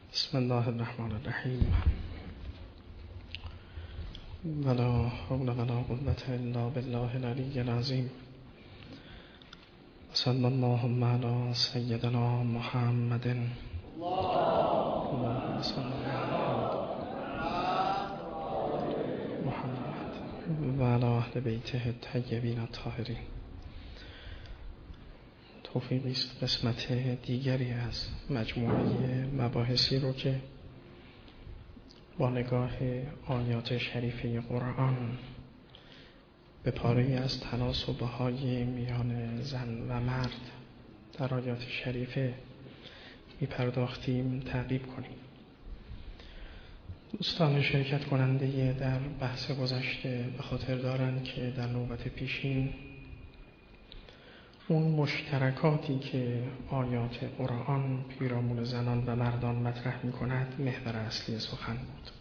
بسم الله الرحمن الرحیم. ولا حول ولا قوة الا بالله العلی العظیم. صلی اللهم علی سیدنا محمد اللهم صل علی محمد و علی اهل بیته الطیبین الطاهرین. توفیقی است قسمت دیگری از مجموعه مباحثی رو که با نگاه آیات شریفه قرآن به پاره‌ای از تناسب‌های میان زن و مرد در آیات شریفه می‌پرداختیم تعقیب کنیم. دوستان شرکت کننده در بحث گذشته به خاطر دارند که در نوبت پیشین اون مشترکاتی که آیات قرآن پیرامون زنان و مردان مطرح می‌کند محور اصلی سخن بود.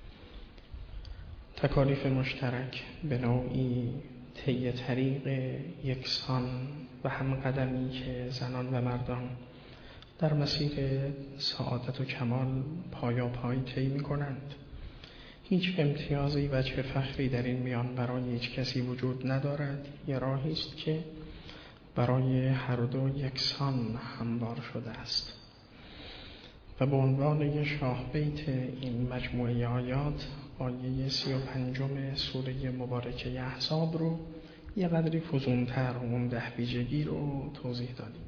تکالیف مشترک به نوعی طی طریق یکسان و هم قدمی که زنان و مردان در مسیر سعادت و کمال پایاپای طی می‌کنند. هیچ امتیازی و چه فخری در این میان برای هیچ کسی وجود ندارد. یه راهی است که برای هر دو یکسان هموار شده است و به عنوان یک شاه بیت این مجموعه آیات آیه 35 سوره مبارکه احزاب رو یه قدری فزونتر اون 10 ویژگی رو توضیح دادیم.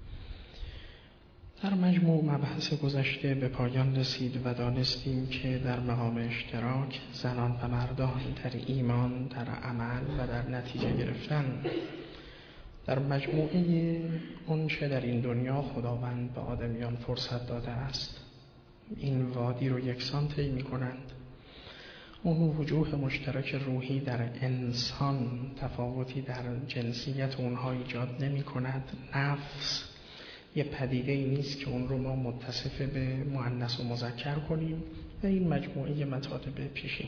در مجموع مبحث گذشته به پایان رسید و دانستیم که در مقام اشتراک زنان و مردان در ایمان، در عمل و در نتیجه گرفتن در مجموعه اونچه در این دنیا خداوند به آدمیان فرصت داده است این وادی رو یکسان طی می‌کنند. اون وجوه مشترک روحی در انسان تفاوتی در جنسیت اونها ایجاد نمی‌کند. نفس یه پدیده‌ای نیست که اون رو ما متصف به مؤنث و مذکر کنیم و این مجموعه مطالب پیشین.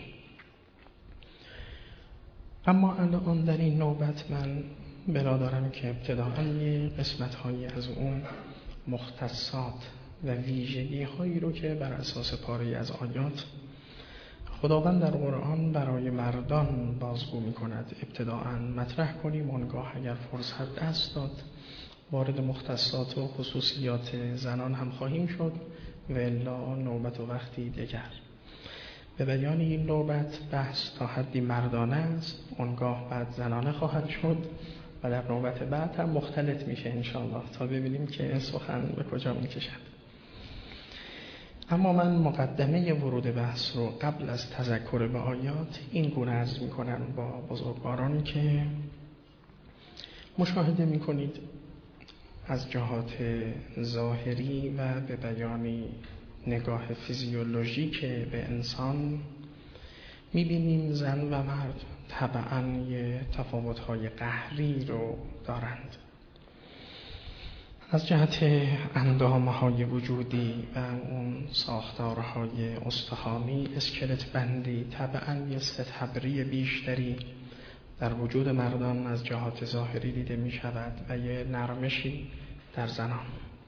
اما الان در این نوبت من بلا دارم که ابتداءً قسمت‌هایی از اون مختصات و ویژگی‌هایی رو که بر اساس پاره‌ای از آیات خداوند در قرآن برای مردان بازگو می‌کند ابتداءً مطرح کنیم. آنگاه اگر فرصت دست داد وارد مختصات و خصوصیات زنان هم خواهیم شد و الا نوبت و وقتی دیگر. به بیان این نوبت بحث تا حدی مردانه است، آنگاه بعد زنانه خواهد شد و در نوبت بعد هم مختلط میشه انشاءالله تا ببینیم که سخن به کجا میکشد. اما من مقدمه ورود بحث رو قبل از تذکر به آیات این گونه عرض میکنم با بزرگوارانی که مشاهده میکنید از جهات ظاهری و به بیانی نگاه فیزیولوژیک به انسان میبینیم زن و مرد طبعاً یه تفاوت‌های قهری رو دارند. از جهت اندام‌های وجودی و اون ساختارهای استخوانی اسکلت بندی طبعاً یه ستبری بیشتری در وجود مردان از جهات ظاهری دیده می‌شود و یه نرمشی در زنان.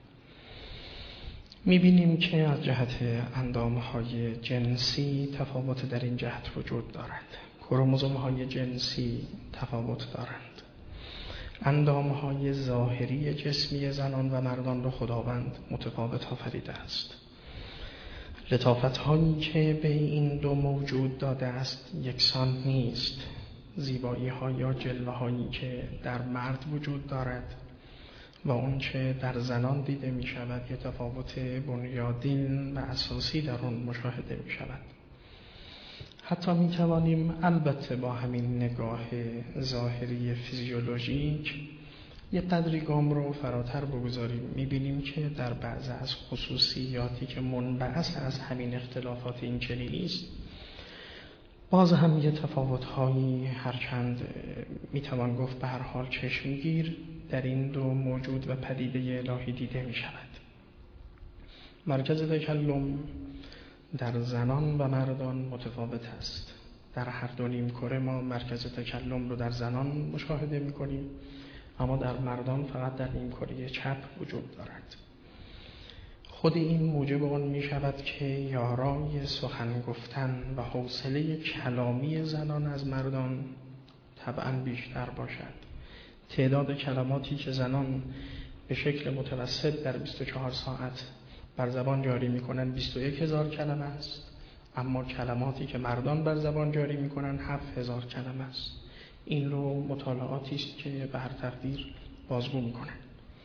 می‌بینیم که از جهت اندام‌های جنسی تفاوت در این جهت وجود دارد. کروموزوم‌های جنسی تفاوت دارند. اندام‌های ظاهری جسمی زنان و مردان را خداوند متفاوت آفریده است. لطافت‌هایی که به این دو موجود داده است یکسان نیست. زیبایی‌ها یا جلوه‌هایی که در مرد وجود دارد و اون چه در زنان دیده می شود یه تفاوت بنیادین و اساسی در اون مشاهده می شود. حتی می توانیم البته با همین نگاه ظاهری فیزیولوژیک یه قدری گام رو فراتر بگذاریم. می بینیم که در بعض از خصوصیاتی که منبعث از همین اختلافات این چنینی است باز هم یه تفاوت‌هایی هرچند می توان گفت به هر حال چشمگیر در این دو موجود و پدیده الهی دیده می شود. مرکز تکلم در زنان و مردان متفاوت است. در هر دو نیمکره ما مرکز تکلم رو در زنان مشاهده می کنیم اما در مردان فقط در نیمکره چپ وجود دارد. خود این موجب آن می شود که یارای سخن گفتن و حوصله کلامی زنان از مردان طبعاً بیشتر باشد. تعداد کلماتی که زنان به شکل متوسط در 24 ساعت بر زبان جاری می کنند 21,000 کلمه است، اما کلماتی که مردان بر زبان جاری می کنند 7,000 کلمه است. این رو مطالعاتی است که به هر تقدیر بازگو می کنند.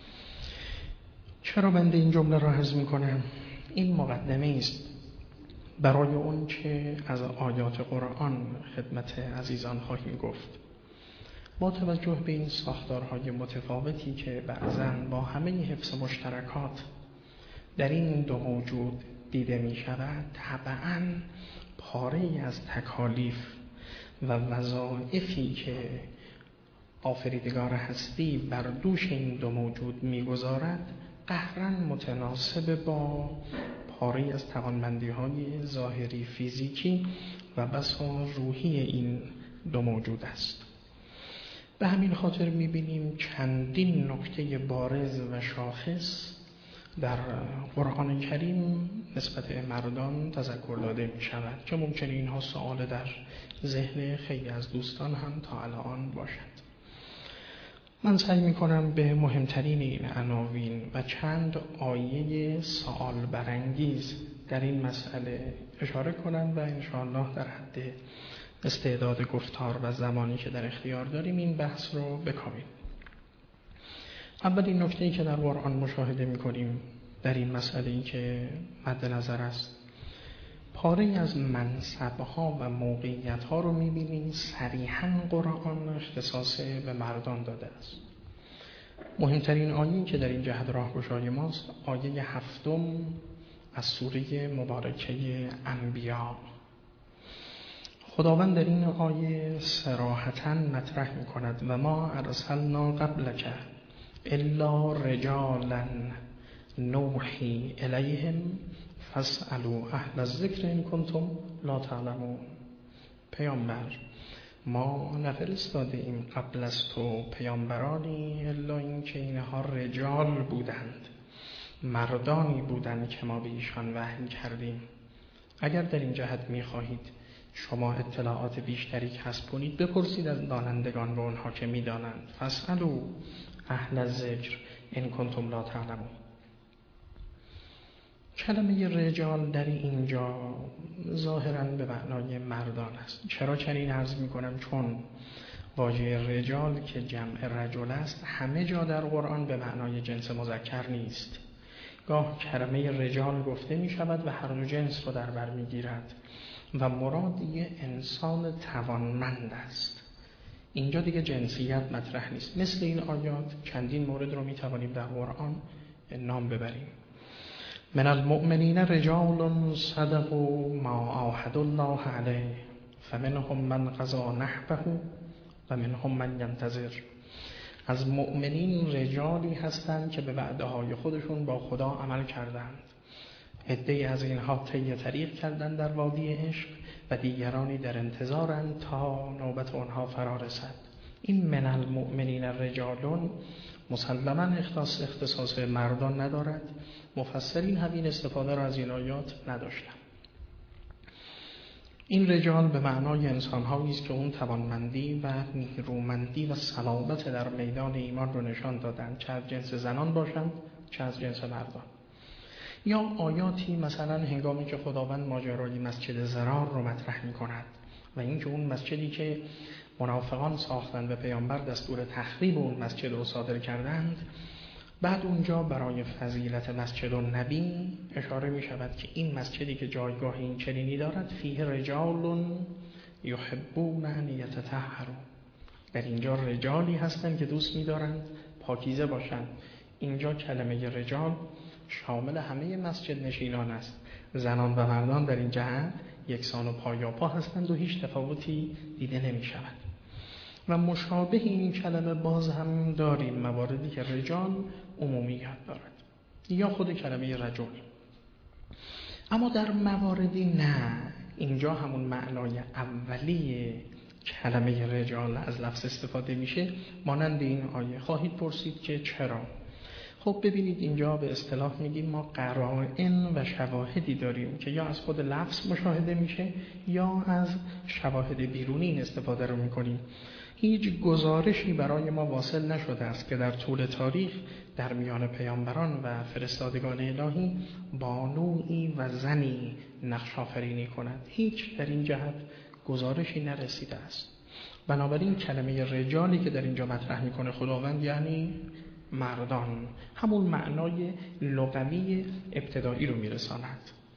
چرا بنده این جمله را حذف می کنم؟ این مقدمه است برای اون که از آیات قرآن خدمت عزیزان خواهیم گفت. با توجه به این ساختارهای متفاوتی که بعضاً با همه حفظ مشترکات در این دو موجود دیده می شود، طبعاً پاره‌ای از تکالیف و وظایفی که آفریدگار هستی بر دوش این دو موجود می گذارد قهراً متناسب با پاره‌ای از توانمندی‌های ظاهری فیزیکی و بسا روحی این دو موجود است. به همین خاطر می‌بینیم چندین نکته بارز و شاخص در قرآن کریم نسبت مردان تذکر داده می‌شود که ممکنه اینها سوال در ذهن خیلی از دوستان هم تا الان باشد. من سعی می‌کنم به مهمترین این عناوین و چند آیه سوال برانگیز در این مسئله اشاره کنم و انشاءالله در حد استعداد گفتار و زمانی که در اختیار داریم این بحث رو بکامیم. اولین نکته‌ای که در قرآن مشاهده می‌کنیم در این مسئله‌ای که مد نظر است، پاره‌ای از منصب‌ها و موقعیت‌ها رو می‌بینیم صریحاً قرآن اختصاص به مردان داده است. مهمترین آیه‌ای که در این جهت راهگشای ماست آیه 7 از سوره مبارکه انبیاء. خداوند در این آیه صراحتاً مطرح می‌کند و ما ارسلنا قبلک الا رجالا نوحی الیهم فاسألوا اهل الذکر ان کنتم لا تعلمون. پیامبر، ما نفرستاده ایم قبل از تو پیامبرانی الا این که اینها رجال بودند، مردانی بودند که ما به ایشان وحی کردیم. اگر در این جهت می‌خواهید شما اطلاعات بیشتری کسب کنید بپرسید از دانندگان و آنها که می‌دانند. فاسألوا اهل الذکر ان کنتم لا تعلمون. کلمه رجال در اینجا ظاهراً به معنای مردان است. چرا چنین عرض می‌کنم؟ چون واژه رجال که جمع رجل است همه جا در قرآن به معنای جنس مذکر نیست. گاه کلمه رجال گفته می‌شود و هر دو جنس رو در بر می‌گیرد و مراد یه انسان توانمند است. اینجا دیگه جنسیت مطرح نیست. مثل این آیات چندین مورد رو می‌توانیم در قرآن نام ببریم. من المؤمنین رجال صدقوا ما عاهدوا الله علیه فمنهم من قضی نحبه و منهم من ینتظر. از مؤمنین رجالی هستند که به وعده‌های خودشون با خدا عمل کردند. عده‌ای از اینها طی طریق کردند در وادی عشق و دیگرانی در انتظارند تا نوبت آنها فرا رسد. این من المؤمنین رجالون مسلماً اختصاص مردان ندارد. مفسرین همین استفاده را از این آیات نداشتند. این رجال به معنای انسان‌هایی است که اون توانمندی و نیرومندی و صلابت در میدان ایمان رو نشان دادند، چه از جنس زنان باشند چه از جنس مردان. یا آیاتی مثلا هنگامی که خداوند ماجرای مسجد ضرار رو مطرح می‌کند و اینکه اون مسجدی که منافقان ساختند و پیامبر دستور تخریب اون مسجد رو صادر کردند، بعد اونجا برای فضیلت مسجد النبی اشاره می شود که این مسجدی که جایگاه این چنینی دارد فیه رجال یحبون ان یتطهروا. در اینجا رجالی هستند که دوست می دارند پاکیزه باشند. اینجا کلمه رجال شامل همه مسجد نشینان است. زنان و مردان در این جهت یکسان و پایاپا هستند و هیچ تفاوتی دیده نمی شود. و مشابه این کلمه باز هم داریم مواردی که رجال عمومیت دارد یا خود کلمه رجل. اما در مواردی نه، اینجا همون معنای اولیه کلمه رجال از لفظ استفاده میشه. مانند این آیه خواهید پرسید که چرا؟ خب ببینید اینجا به اصطلاح میگیم ما قرائن و شواهدی داریم که یا از خود لفظ مشاهده میشه یا از شواهد بیرونی این استفاده رو میکنیم. هیچ گزارشی برای ما واصل نشده است که در طول تاریخ در میان پیامبران و فرستادگان الهی بانویی و زنی نقش آفرینی کند. هیچ در این جهت گزارشی نرسیده است. بنابراین کلمه رجالی که در اینجا مطرح میکنه خداوند یعنی مردان، همون معنای لغوی ابتدایی رو میرساند.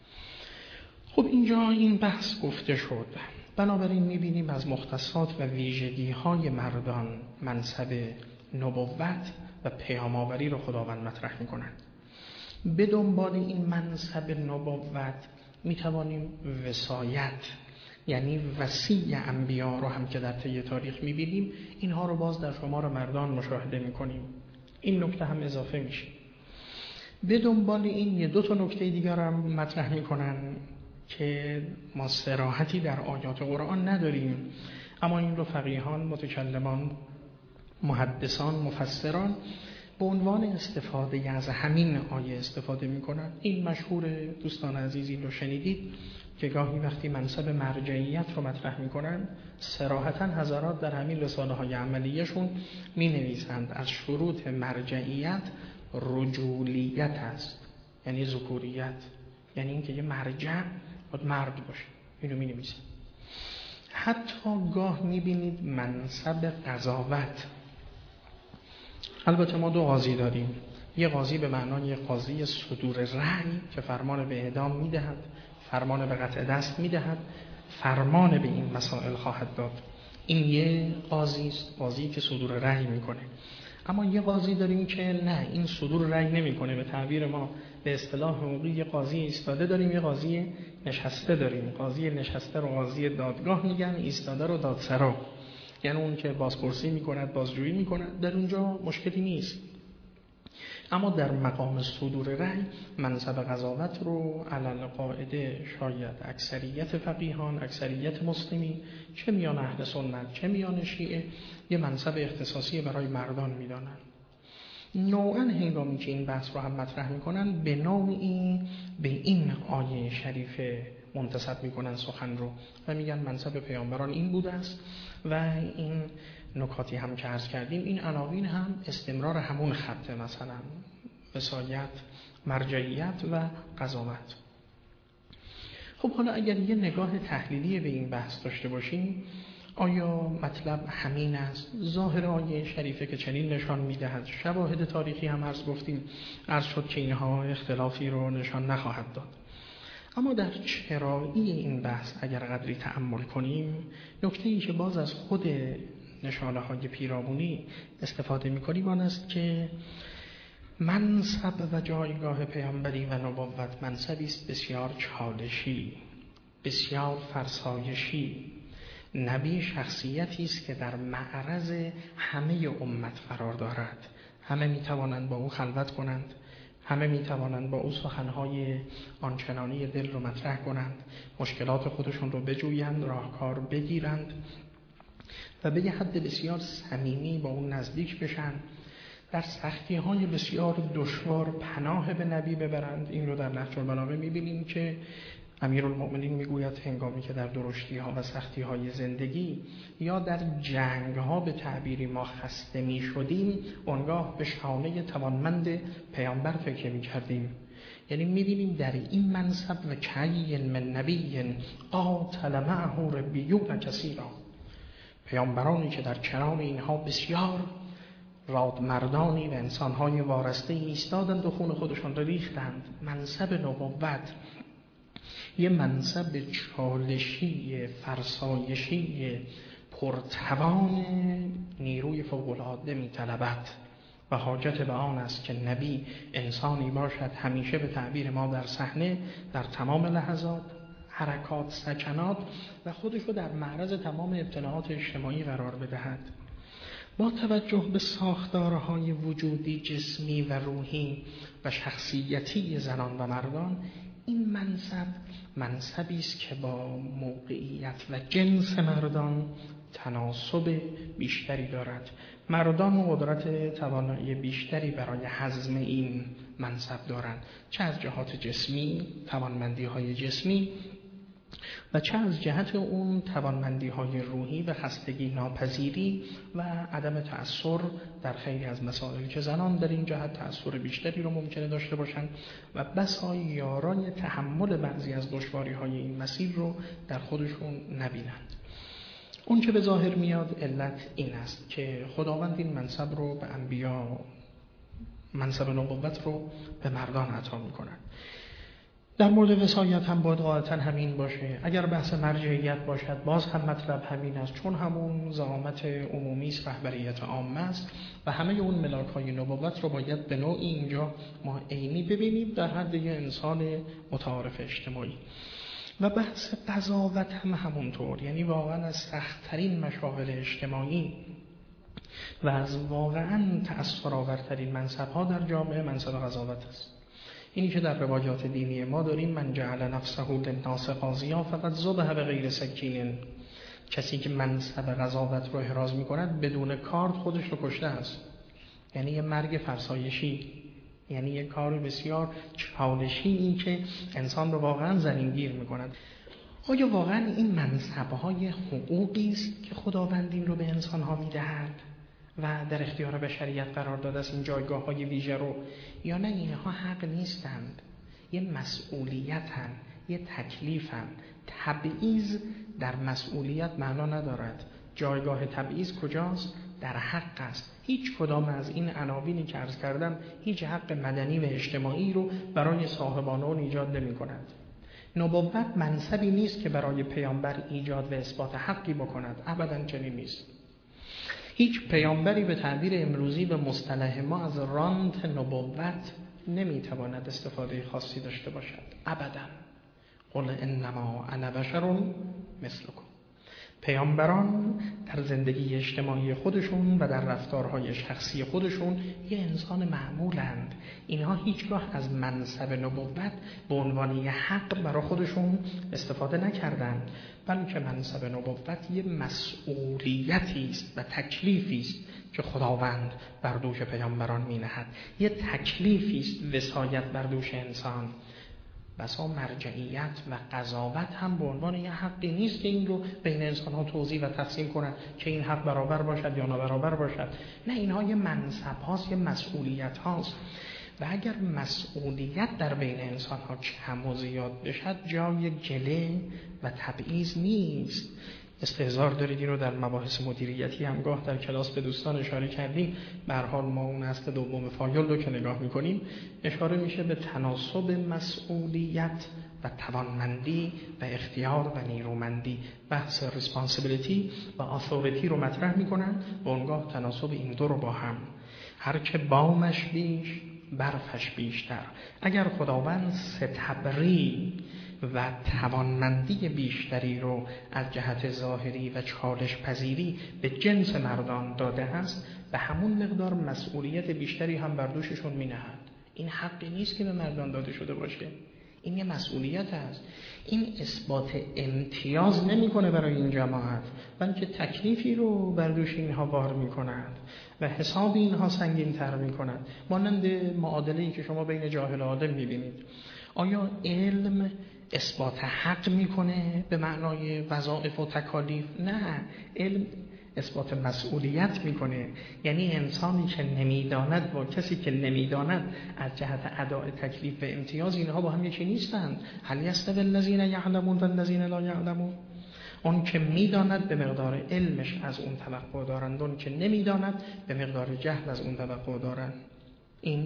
خب اینجا این بحث گفته شد. بنابراین میبینیم از مختصات و ویژگی های مردان منصب نبوت و پیام آوری رو خداوند مطرح میکنند. به دنبال این منصب نبوت میتوانیم وصایت یعنی وصی انبیا رو هم که در طی تاریخ میبینیم، اینها رو باز در شمار مردان مشاهده میکنیم. این نکته هم اضافه میشه. به دنبال این یه 2 نکته دیگر هم مطرح میکنن که ما صراحتی در آیات قرآن نداریم، اما این رو فقیهان، متکلمان، محدثان، مفسران به عنوان استفاده از همین آیه استفاده میکنن. این مشهور دوستان عزیزی رو شنیدید که گاهی وقتی منصب مرجعیت رو مطرح میکنن صراحتاً حضرات در همین رساله های عملیشون می نویسند از شروط مرجعیت رجولیت است، یعنی ذکوریت، یعنی اینکه یه مرجع باید مرد باشه. اینو می نویسند. حتی گاه می بینید منصب قضاوت. البته ما 2 قاضی داریم، یه قاضی به معنای قاضی صدور رأی که فرمان به اعدام میدهد، فرمان به قطع دست میدهد، فرمان به این مسائل خواهد داد. این یه قاضی است، قاضی که صدور رأی میکنه. اما یه قاضی داریم که نه، این صدور رأی نمیکنه. به تعبیر ما به اصطلاح حقوقی یه قاضی ایستاده داریم، یه قاضی نشسته داریم. قاضی نشسته رو قاضی دادگاه میگن، ایستاده رو دادسرا، یعنی اون که بازپرسی میکند، بازجویی میکند. در اونجا مشکلی نیست. اما در مقام صدور رأی منصب قضاوت رو علل قاعده شاید اکثریت فقیهان، اکثریت مسلمین، چه میان اهل سنت چه میان شیعه، یه منصب اختصاصی برای مردان میدانند. نوعاً هنگامی که این بحث رو هم مطرح میکنن به نوعی به این آیه شریفه منتسب میکنن سخن رو و میگن منصب پیامبران این بوده است و این نکاتی هم که عرض کردیم، این عناوین هم استمرار همون خطه، مثلا وصایت، مرجعیت و قضاوت. خب حالا اگر یه نگاه تحلیلی به این بحث داشته باشیم، آیا مطلب همین است؟ ظاهر آیه شریفه که چنین نشان میدهد، شواهد تاریخی هم عرض شد که اینها اختلافی رو نشان نخواهد داد. اما در چرایی این بحث اگر قدری تأمل کنیم، نکته‌ای که باز از خود نشانه های پیرامونی استفاده می‌کنیم آن است که منصب و جایگاه پیامبری و نبوت منصبی است بسیار چالشی، بسیار فرسایشی. نبی شخصیتی است که در معرض همه امت قرار دارد. همه می‌توانند با او خلوت کنند، همه می‌توانند با او سخن‌های آنچنانی دل رو مطرح کنند، مشکلات خودشون رو بجویند، راهکار بگیرند و به یه حد بسیار صمیمی با اون نزدیک بشن، در سختی‌های بسیار دشوار پناه به نبی ببرند. این رو در نهج البلاغه می‌بینیم که امیرالمؤمنین میگوید هنگامی که در درشتی‌ها و سختی‌های زندگی یا در جنگ‌ها به تعبیری ما خسته می‌شدیم، آنگاه به شانه توانمند پیامبر فکر می‌کردیم. یعنی می‌بینیم در این منصب و کأی من نبی قاتل معه ربیون کثیرا، پیامبرانی که در کنار اینها بسیار رادمردانی و انسان‌های وارسته ایستادند و خون خودشان را ریختند. منصب نبوت یه منصب چالشی، فرسایشی، پرتوان نیروی فوق‌العاده می‌طلبد و حاجت به آن است که نبی انسانی باشد همیشه به تعبیر ما در صحنه، در تمام لحظات، حرکات، سکنات و خودش رو در معرض تمام ابتلاعات اجتماعی قرار بدهد. با توجه به ساختارهای وجودی، جسمی و روحی و شخصیتی زنان و مردان، این منصبی است که با موقعیت و جنس مردان تناسب بیشتری دارد. مردان قدرت توانایی بیشتری برای هضم این منصب دارند، چه از جهات جسمی، توانمندی‌های جسمی، و چه از جهت اون توانمندی‌های روحی و خستگی ناپذیری و عدم تأثیر در خیلی از مسائل که زنان در این جهت تأثیر بیشتری رو ممکنه داشته باشند و بسا یارای تحمل بعضی از دشواری‌های این مسیر رو در خودشون نبینند. اون که به ظاهر میاد علت این است که خداوند این منصب رو به انبیا، منصب نبوت رو به مردان عطا می‌کند. در مورد وصایت هم باید قاعدتاً همین باشه. اگر بحث مرجعیت باشد باز هم مطلب همین است، چون همون زعامت عمومی است، رهبریت عامه است و همه اون ملاک‌های نبوت رو باید به نوعی اینجا ما عینی ببینیم در حد یه انسان متعارف اجتماعی. و بحث قضاوت هم همونطور، یعنی واقعاً از سخت‌ترین مشاغل اجتماعی و از واقعاً تأثیرآورترین منصب‌ها در جامعه منصب قضاوت است. اینی که در روایات دینی ما داریم، من جعل نفسه للناس قاضیا فقد ذبح بغیر سکین، کسی که منصب قضاوت رو احراز می‌کند بدون کارد خودش رو کشته است. یعنی یه مرگ فرسایشی، یعنی یه کار بسیار چالشی، این که انسان رو واقعا زمینگیر می‌کند. آیا واقعا این منصب‌های حقوقی است که خداوند این رو به انسان‌ها می‌دهد و در اختیار بشریت قرار داده است این جایگاه‌های ویژه رو، یا نه اینها حق نیستند، یه مسئولیتند، یه تکلیفند. تبعیض در مسئولیت معنا ندارد. جایگاه تبعیض کجاست؟ در حق است. هیچ کدام از این عناوینی که عرض کردم هیچ حق مدنی و اجتماعی رو برای صاحبان آن ایجاد نمی‌کند. نبوت منصبی نیست که برای پیامبر ایجاد و اثبات حقی بکند، ابداً چنین نیست. هیچ پیامبری به تعبیر امروزی به مصطلح ما از رانت نبوت نمیتواند استفاده خاصی داشته باشد، ابداً. قل انما انا بشر مثلکم. پیامبران در زندگی اجتماعی خودشون و در رفتارهای شخصی خودشون یه انسان معمولند. اینها هیچگاه از منصب نبوت به عنوان یه حق برای خودشون استفاده نکردند، بلکه منصب نبوت یه مسئولیتی است و تکلیفی است که خداوند بر دوش پیامبران می‌نهد. یه تکلیفی است وصایت بر دوش انسان. بسا مرجعیت و قضاوت هم به عنوان یه حقی نیست که این رو بین انسان‌ها توزیع و تقسیم کنند که این حق برابر باشد یا نابرابر باشد. نه، اینها یه منصب هاست، یه مسئولیت هاست. و اگر مسئولیت در بین انسان‌ها کم و زیاد بشد جای گله و تبعیض نیست. استحضار دارید این رو در مباحث مدیریتی همگاه در کلاس به دوستان اشاره کردیم. به هر حال ما اون اصل دوم فایل رو که نگاه می‌کنیم اشاره میشه به تناسب مسئولیت و توانمندی و اختیار و نیرومندی. بحث ریسپانسیبیلیتی و اتوریتی رو مطرح می‌کنن و اونگاه تناسب این دو رو با هم. هر که بامش بیش برفش بیشتر. اگر خداوند ستبری و توانمندی بیشتری رو از جهت ظاهری و چالش پذیری به جنس مردان داده است، به همون مقدار مسئولیت بیشتری هم بر دوششون می‌نهد. این حقی نیست که به مردان داده شده باشه، این یه مسئولیت است. این اثبات امتیاز نمی‌کنه برای این جماعت، بلکه تکلیفی رو بر دوش اینها بار می‌کند و حساب اینها سنگین‌تر می‌کند. مانند معادله‌ای که شما بین جاهل و عالم می‌بینید. آیا علم اثبات حق میکنه به معنای وظایف و تکالیف؟ نه، علم اثبات مسئولیت میکنه. یعنی انسانی که نمیداند با کسی که نمیداند از جهت اداء تکلیف و امتیاز اینها با هم یکی نیستند. هل یستوی الذین یعلمون و الذین لا یعلمون؟ اون که میداند به مقدار علمش از اون توقع دارند، اون که نمیداند به مقدار جهل از اون توقع دارند. این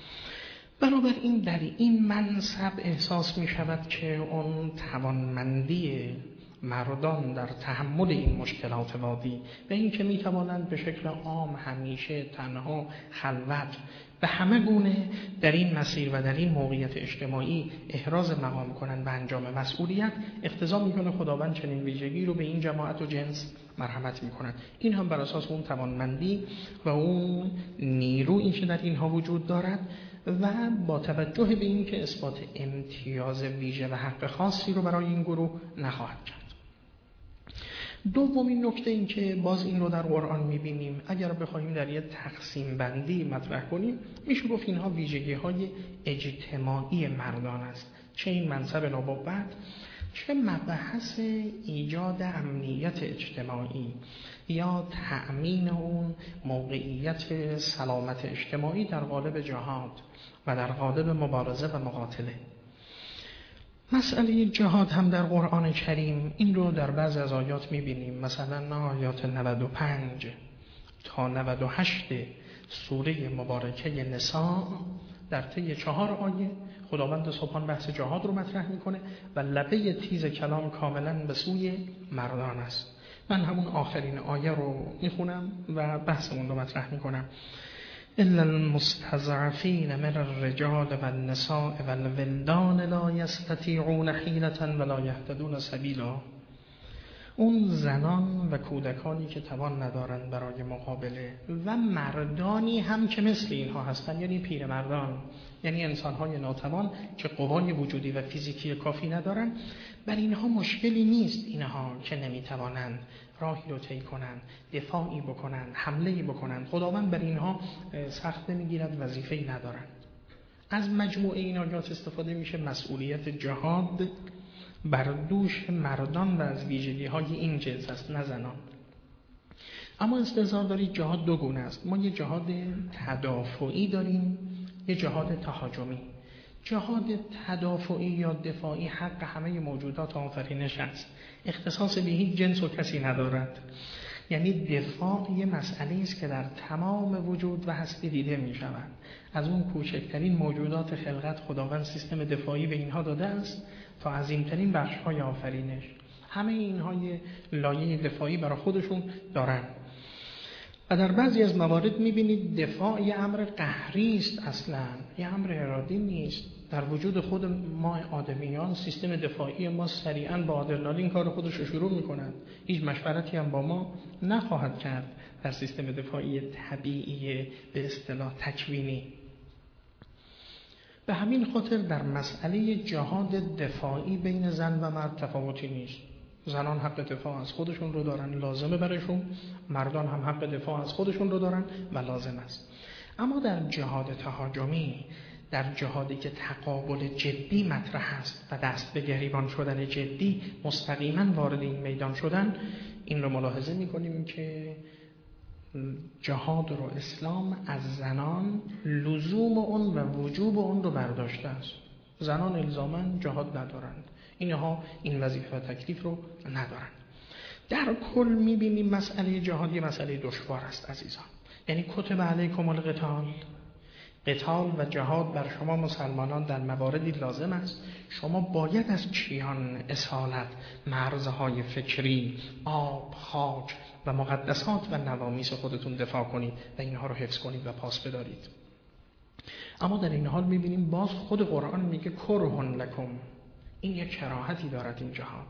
بنابراین در این منصب احساس می شود که اون توانمندی مردان در تحمل این مشکلات وادی و این که می توانند به شکل عام همیشه تنها خلوت به همه گونه در این مسیر و در این موقعیت اجتماعی احراز مقام کنند و انجام مسئولیت، اقتضا میکنه خداوند چنین ویژگی رو به این جماعت و جنس مرحمت میکند. این هم بر اساس اون توانمندی و اون نیرویی که در اینها وجود دارد و با توجه به این که اثبات امتیاز ویژه و حق خاصی رو برای این گروه نخواهد کرد. دومین نکته این که باز این رو در قرآن میبینیم، اگر بخوایم در یه تقسیم بندی مطرح کنیم میشه گفت اینها ویژگی های اجتماعی مردان است، چه این منصب نبوت چه مبحث ایجاد امنیت اجتماعی یا تأمین اون موقعیت سلامت اجتماعی در قالب جهاد و در قالب مبارزه و مقاتله. مسئله جهاد هم در قرآن کریم این رو در بعض از آیات میبینیم، مثلا آیات 95 تا 98 سوره مبارکه نساء در طی 4 آیه خداوند سبحان بحث جهاد رو مطرح میکنه و لبه تیز کلام کاملا به سوی مردان است. من همون آخرین آیه رو میخونم و بحثمون رو مطرح میکنم. الا المستضعفین من الرجال والنساء والولدان لا یستطیعون حیلة ولا یهتدون سبیلا. اون زنان و کودکانی که توان ندارند برای مقابله و مردانی هم که مثل اینها هستند، یعنی پیرمردان، یعنی انسان‌های ناتوان که قوای وجودی و فیزیکی کافی ندارند، بر اینها مشکلی نیست اینها که نمیتوانند راهی رو طی کنند، دفاعی بکنند، حمله‌ای بکنند. خداوند بر اینها سخت نمیگیرد، وظیفه‌ای ندارند. از مجموعه این آیات استفاده میشه مسئولیت جهاد بر دوش مردان و از ویژگی‌های این جنس است، نه زنان. اما استحضار دارید جهاد دو گونه است. ما یه جهاد تدافعی داریم، یه جهاد تهاجمی. جهاد تدافعی یا دفاعی حق همه موجودات آفرینش است، اختصاص به هیچ جنس و کسی ندارد. یعنی دفاع یه مسئله است که در تمام وجود و هستی دیده می شود. از اون کوچکترین موجودات خلقت خداوند سیستم دفاعی به اینها داده است تا عظیمترین بخش‌های آفرینش. همه اینها یه لایه دفاعی برای خودشون دارن. و در بعضی از موارد می‌بینید دفاع یه امر قهری است، اصلاً یه امر ارادی نیست. در وجود خود ما آدمیان سیستم دفاعی ما سریعاً با آدرنالین کار خودش رو شروع می‌کند. هیچ مشورتی هم با ما نخواهد کرد در سیستم دفاعی طبیعی به اصطلاح تکوینی. به همین خاطر در مسئله جهاد دفاعی بین زن و مرد تفاوتی نیست. زنان حق دفاع از خودشون رو دارن، لازمه برایشون، مردان هم حق دفاع از خودشون رو دارن و لازم است. اما در جهاد تهاجمی، در جهادی که تقابل جدی مطرح است و دست به گریبان شدن جدی مستقیما وارد این میدان شدن، این رو ملاحظه می‌کنیم که جهاد رو اسلام از زنان لزوم اون و وجوب اون رو برداشته است. زنان الزاماً جهاد ندارند، اینها این وظیفه و تکلیف رو ندارند. در کل می‌بینیم مسئله جهاد یه مسئله دشوار است عزیزان. یعنی کتب علیکم القتال، قتال و جهاد بر شما مسلمانان در مواردی لازم است. شما باید از چیان، اصالت، مرزهای فکری، آب، خاک و مقدسات و نوامیس خودتون دفاع کنید و اینها رو حفظ کنید و پاس بدارید. اما در این حال می‌بینیم باز خود قرآن میگه کرهن لکم، این یک کراهتی دارد این جهاد.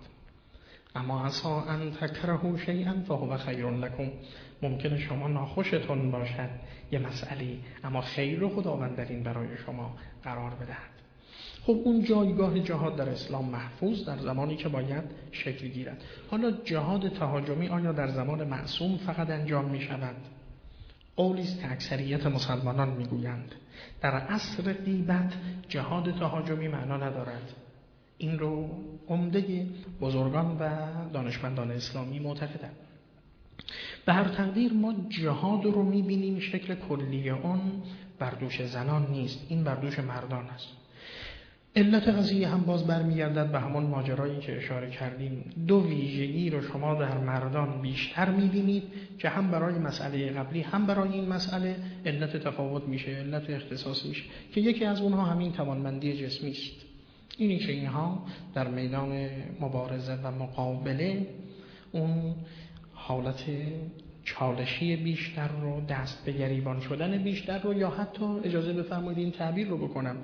اما عسا ان تکرهوا شیئا فهو خیر لکم، ممکنه شما ناخوشتون باشد یه مسئله، اما خیر رو خداوند در این برای شما قرار بدهد. خب اون جایگاه جهاد در اسلام محفوظ در زمانی که باید شکل گیرد. حالا جهاد تهاجمی آیا در زمان معصوم فقط انجام می شود؟ قولی است که اکثریت مسلمانان میگویند در عصر غیبت جهاد تهاجمی معنا ندارد. این رو عمده بزرگان و دانشمندان اسلامی معتقدند. به هر تقدیر ما جهاد رو میبینیم شکل کلی اون بر دوش زنان نیست، این بر دوش مردان است. علت قضیه هم باز برمیگردد به همون ماجرایی که اشاره کردیم. دو ویژگی رو شما در مردان بیشتر میبینید که هم برای مسئله قبلی هم برای این مسئله علت تفاوت میشه، علت اختصاص میشه، که یکی از اونها همین توانمندی جسمی است. اینی که اینها در میدان مبارزه و مقابله اون حالت چالشی بیشتر رو، دست به گریبان شدن بیشتر رو، یا حتی اجازه بفرمایید این تعبیر رو بکنم،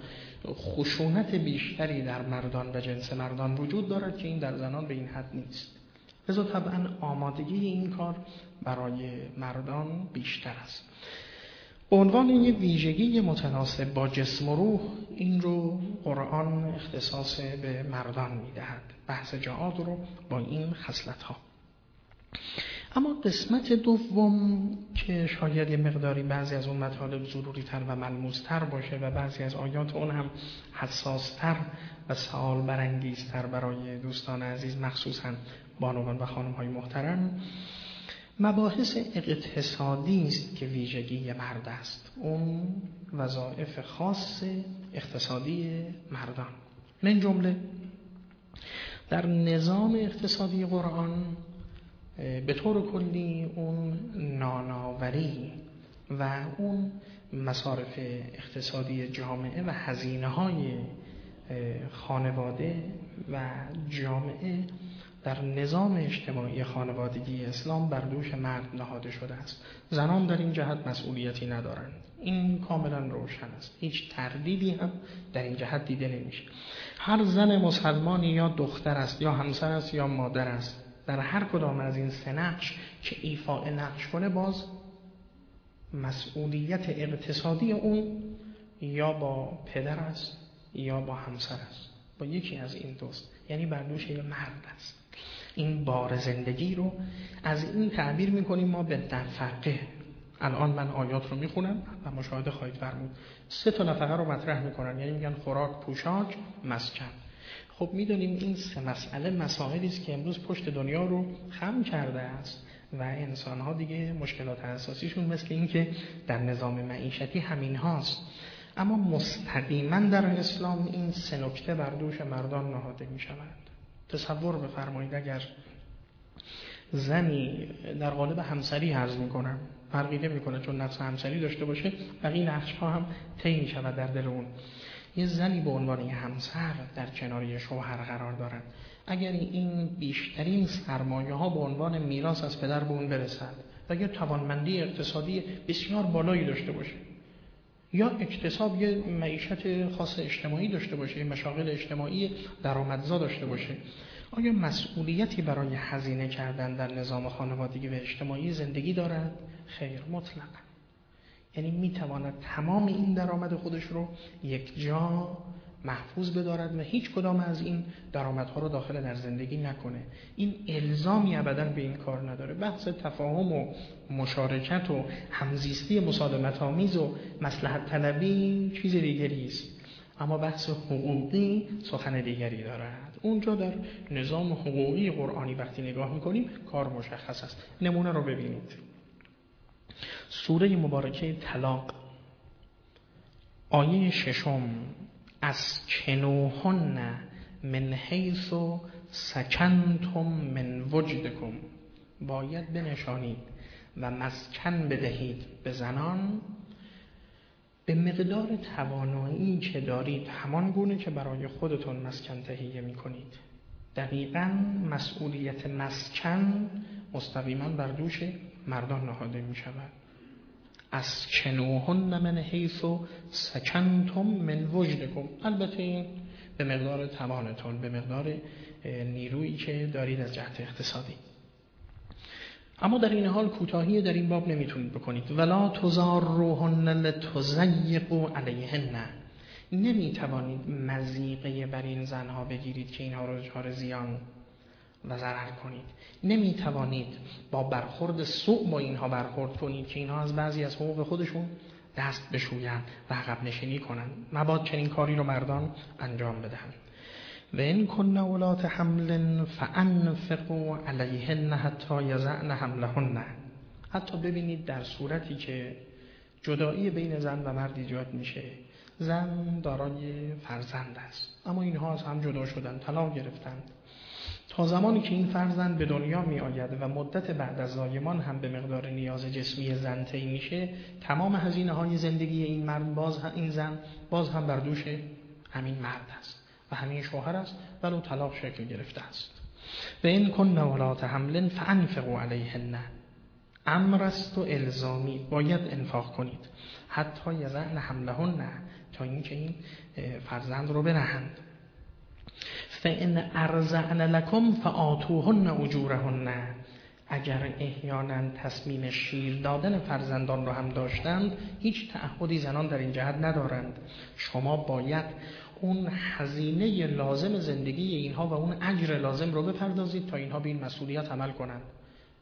خشونت بیشتری در مردان و جنس مردان وجود دارد که این در زنان به این حد نیست. لذا طبعا آمادگی این کار برای مردان بیشتر است. به عنوان یه ویژگی متناسب با جسم و روح این رو قرآن اختصاص به مردان میدهد، بحث جهاد رو با این خصلت‌ها. اما قسمت دوم که شاید یه مقداری بعضی از اون مطالب ضروری تر و ملموس تر باشه و بعضی از آیات اون هم حساس تر و سوال برانگیزتر برای دوستان عزیز، مخصوصاً بانوان و خانم های محترم، مباحث اقتصادی است که ویژگی مرد است، اون وظایف خاص اقتصادی مردان. من جمله در نظام اقتصادی قرآن به طور کلی اون نانآوری و اون مصارف اقتصادی جامعه و هزینه‌های خانواده و جامعه در نظام اجتماعی خانوادگی اسلام بر دوش مرد نهاده شده است. زنان در این جهت مسئولیتی ندارند، این کاملا روشن است، هیچ تردیدی هم در این جهت دیده نمیشه. هر زن مسلمانی یا دختر است یا همسر است یا مادر است، در هر کدام از این سه نقش که ایفاء نقش کنه، باز مسئولیت اقتصادی اون یا با پدر است یا با همسر است، با یکی از این دوست، یعنی بر دوش یه مرد است. این بار زندگی رو از این تعبیر میکنیم ما به نفقه. الان من آیات رو میخونم و مشاهده خواهید فرمود 3 نفقه رو مطرح میکنن، یعنی میگن خوراک، پوشاک، مسکن. خب میدونیم این 3 مسئله مسائلی است که امروز پشت دنیا رو خم کرده است و انسان‌ها دیگه مشکلات اساسیشون مثل این که در نظام معیشتی همین هاست. اما مستقیما در اسلام این 3 نکته بر دوش مردان نهاده میشوند. تصور بفرمایید اگر زنی در قالب همسری عرض میکنم، فرقی نمیکنه چون نقش همسری داشته باشه، بقیه نقش ها هم طی میشود در دل اون. یه زنی به عنوان همسر در کنار شوهر قرار دارد، اگر این بیشترین سرمایه ها به عنوان میراث از پدر به اون برسد و یه توانمندی اقتصادی بسیار بالایی داشته باشه یا اکتساب یه معیشت خاص اجتماعی داشته باشه، مشاغل اجتماعی درآمدزا داشته باشه، آیا مسئولیتی برای هزینه کردن در نظام خانوادگی و اجتماعی زندگی دارد؟ خیر، مطلقاً. یعنی میتواند تمام این درآمد خودش رو یک جا محفوظ بدارد و هیچ کدام از این درآمدها رو داخل در زندگی نکنه. این الزامی ابداً به این کار نداره. بحث تفاهم و مشارکت و همزیستی مسالمت آمیز و مصلحت طلبی چیز دیگری است، اما بحث حقوقی سخن دیگری دارد. اونجا در نظام حقوقی قرآنی وقتی نگاه میکنیم کار مشخص است. نمونه رو ببینید. سوره مبارکه طلاق آیه 6: اسکنوهن من حیث سکنتم من وجدکم، باید بنشانید و مسکن بدهید به زنان به مقدار توانایی که دارید، همان گونه که برای خودتون مسکن تهیه میکنید. دقیقاً مسئولیت مسکن مستقیما بر دوش مردان نهاده میشود. اسکنوهن من حیث سکنتم من وجدکم، البته این به مقدار توانتون، به مقدار نیرویی که دارید از جهت اقتصادی. اما در این حال کوتاهی در این باب نمیتونید بکنید. ولا تضاروهن لتضیقوا علیهن، نمیتوانید مضیقه بر این زنها بگیرید که اینها رو دچار زیان و ضرر کنید. نمیتوانید با برخورد سوء با اینها برخورد کنید که اینها از بعضی از حقوق خودشون دست بشویند و عقب نشینی کنند. مبادا چنین کاری رو مردان انجام بدهند. و ان کن اولات حمل فانفقوا علیهن حتی یضعن حملهن. حتی ببینید در صورتی که جدایی بین زن و مرد ایجاد میشه، زن دارای فرزند است اما اینها از هم جدا شدن، طلاق گرفتند، تا زمانی که این فرزند به دنیا می آید و مدت بعد از زایمان هم به مقدار نیاز جسمی زن طی میشه، تمام هزینه های زندگی این مرد این زن باز هم بر دوش همین مرد است و همین شوهر است، ولو طلاق شکل گرفته است. و این کن اولات حمل فانفقوا علیهن، امر است و الزامی، باید انفاق کنید. حتی یضعن حملهن، تا اینکه این فرزند رو برهند. فإن ارضعن لكم فآتوهن اجورهن، اگر احیانا تصمیم شیر دادن فرزندان رو هم داشتند، هیچ تعهدی زنان در این جهت ندارند. شما باید اون هزینه لازم زندگی اینها و اون اجر لازم رو بپردازید تا اینها به این مسئولیت عمل کنند.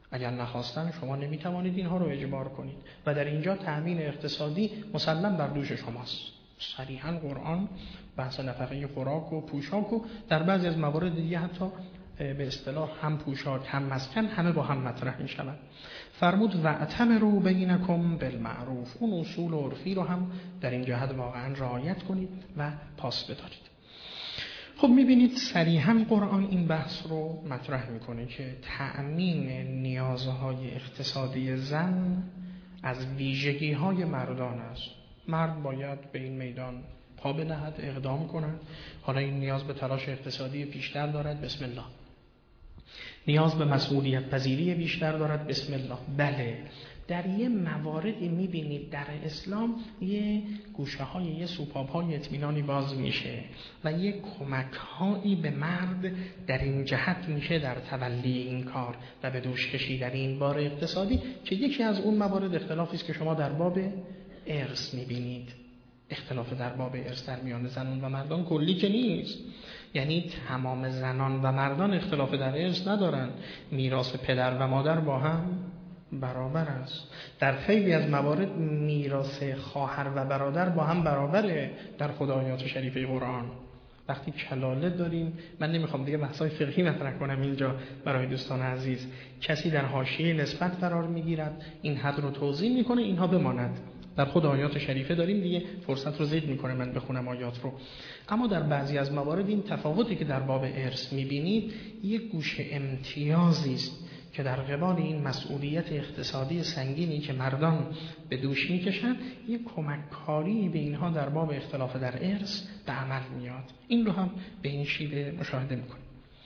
اگر نخواستن شما نمیتوانید اینها رو اجبار کنید و در اینجا تأمین اقتصادی مسلم بر دوش شماست. صریحاً قرآن بحث نفقه خوراک و پوشاک و در بعضی از موارد دیگه حتی به اصطلاح هم پوشاک هم مسکن همه با هم مطرح میشوند. فرمود واعتمروا بینکم بالمعروف، اون اصول عرفی رو هم در این جهت واقعا رعایت کنید و پاس بدارید. خب میبینید صریحاً قرآن این بحث رو مطرح میکنه که تأمین نیازهای اقتصادی زن از ویژگی‌های مردان است. مرد باید به این میدان پا بنهد، اقدام کند. حالا این نیاز به تلاش اقتصادی بیشتر دارد، بسم الله. نیاز به مسئولیت پذیری بیشتر دارد، بسم الله. بله، در یه مواردی میبینید در اسلام یه گوشه های، یه سوپاب های اطمینانی باز میشه و یه کمک هایی به مرد در این جهت میشه در تولی این کار و به دوش کشیدن این بار اقتصادی، که یکی از اون موارد اختلافی است که شما در باب ارث میبینید. اختلاف در باب ارث در میان زنان و مردان کلی که نیست، یعنی تمام زنان و مردان اختلاف در ارث ندارن. میراث پدر و مادر با هم برابر است. در خیلی از موارد میراث خواهر و برادر با هم برابره در خود آیات شریفه قرآن. وقتی کلاله داریم، من نمیخوام دیگه بحث‌های فقهی مطرح کنم اینجا برای دوستان عزیز، کسی در حاشیه نسبت قرار میگیرد، این حد رو توضیح میکنه، اینها بماند. در خود آیات شریفه داریم دیگه، فرصت رو زید میکنه من بخونم آیات رو. اما در بعضی از موارد این تفاوتی که در باب ارث میبینید یک گوشه امتیازی است که در قبال این مسئولیت اقتصادی سنگینی که مردان به دوش میکشن، یک کمک کاری به اینها در باب اختلاف در ارث به عمل میاد. این رو هم به این شیوه مشاهده میکنیم.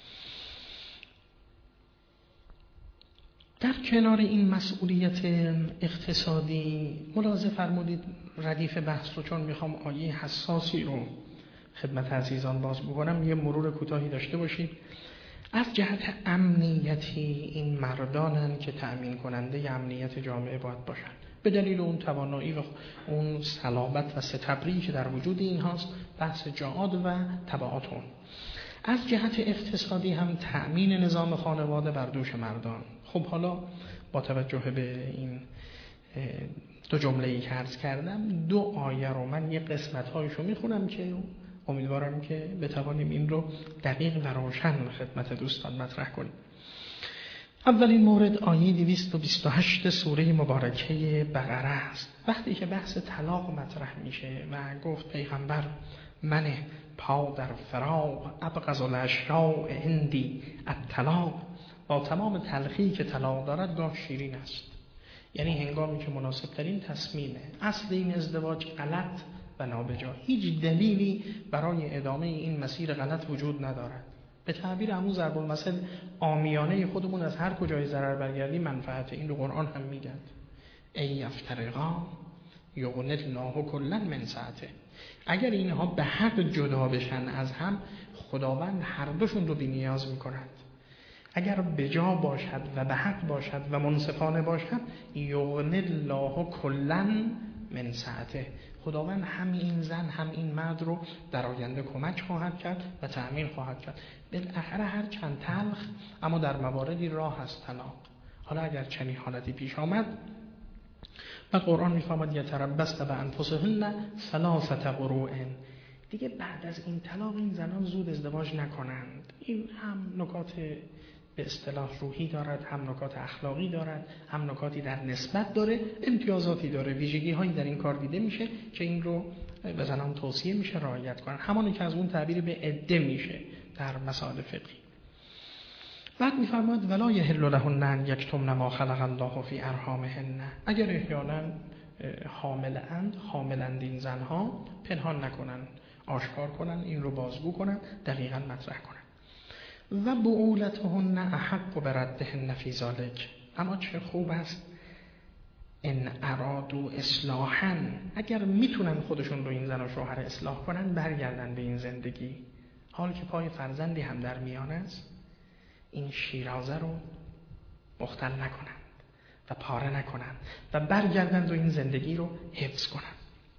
در کنار این مسئولیت اقتصادی ملاحظه فرمودید ردیف بحث رو، چون میخوام آیه حساسی رو خدمت عزیزان باز بکنم، یه مرور کوتاهی داشته باشید. از جهت امنیتی این مردانن که تأمین کننده امنیت جامعه باید باشن، به دلیل اون توانایی و اون صلابت و ستبری که در وجود اینهاست، بحث جهاد و تبعات اون. از جهت اقتصادی هم تأمین نظام خانواده بر دوش مردان. خب حالا با توجه به این دو جمله‌ای که عرض کردم، دو آیه رو من یه قسمت‌هایشو میخونم که امیدوارم که بتوانیم این رو دقیق و روشن خدمت دوستان مطرح کنیم. اولین مورد آیه 228 سوره مبارکه بقره است. وقتی که بحث طلاق مطرح میشه و گفت پیغمبر من پا در فراق ابغض الاشیاء عندی الطلاق، با تمام تلخی که طلاق دارد گاه شیرین است. یعنی هنگامی که مناسب ترین تصمیمه. اصل این ازدواج غلط و نابجا، هیچ دلیلی برای ادامه این مسیر غلط وجود ندارد. به تعبیر همون ضرب المثل عامیانه خودمون، از هر کجای ضرر برگردی منفعت. این رو قرآن هم میگن ای یفترقا یغنی الله کلا من سعته. اگر اینها به حق جدا بشن از هم، خداوند هر دوشون رو بی‌نیاز میکند. اگر بجا باشد و به حق باشد و منصفانه باشد، یغنی الله کلا من سعته. خداوند هم این زن هم این مرد رو در آینده کمک خواهد کرد و تأمین خواهد کرد. بالاخره هر چند تلخ، اما در مواردی راه است طلاق. حالا اگر چنین حالتی پیش آمد، و قرآن میفرماید یتربصن بانفسهن ثلاثه قروء، دیگه بعد از این طلاق این زنان زود ازدواج نکنند. این هم نکات به اصطلاح روحی دارد، هم نکات اخلاقی دارد، هم نکاتی در نسبت داره، امتیازاتی داره، ویژگی هایی در این کار دیده میشه که این رو به زنان توصیه میشه رعایت کنن، همانی که از اون تعبیر به عده میشه در مسائل فقهی. بعد میفرماید ولا یحل لهن ان یکتمن ما خلق الله فی ارحامهن، اگر احیانا حاملند این زنها، پنهان نکنن، آشکار کنن، این رو بازگو کنن، دقیقاً مطرح کنن. و بعولتهن احق بردهن فی ذلک، اما چه خوب است ان ارادوا اصلاحا، اگر میتونن خودشون رو این زن و شوهر اصلاح کنن، برگردن به این زندگی، حال که پای فرزندی هم در میان است، این شیرازه رو مختل نکنن و پاره نکنن و برگردن و این زندگی رو حفظ کنن.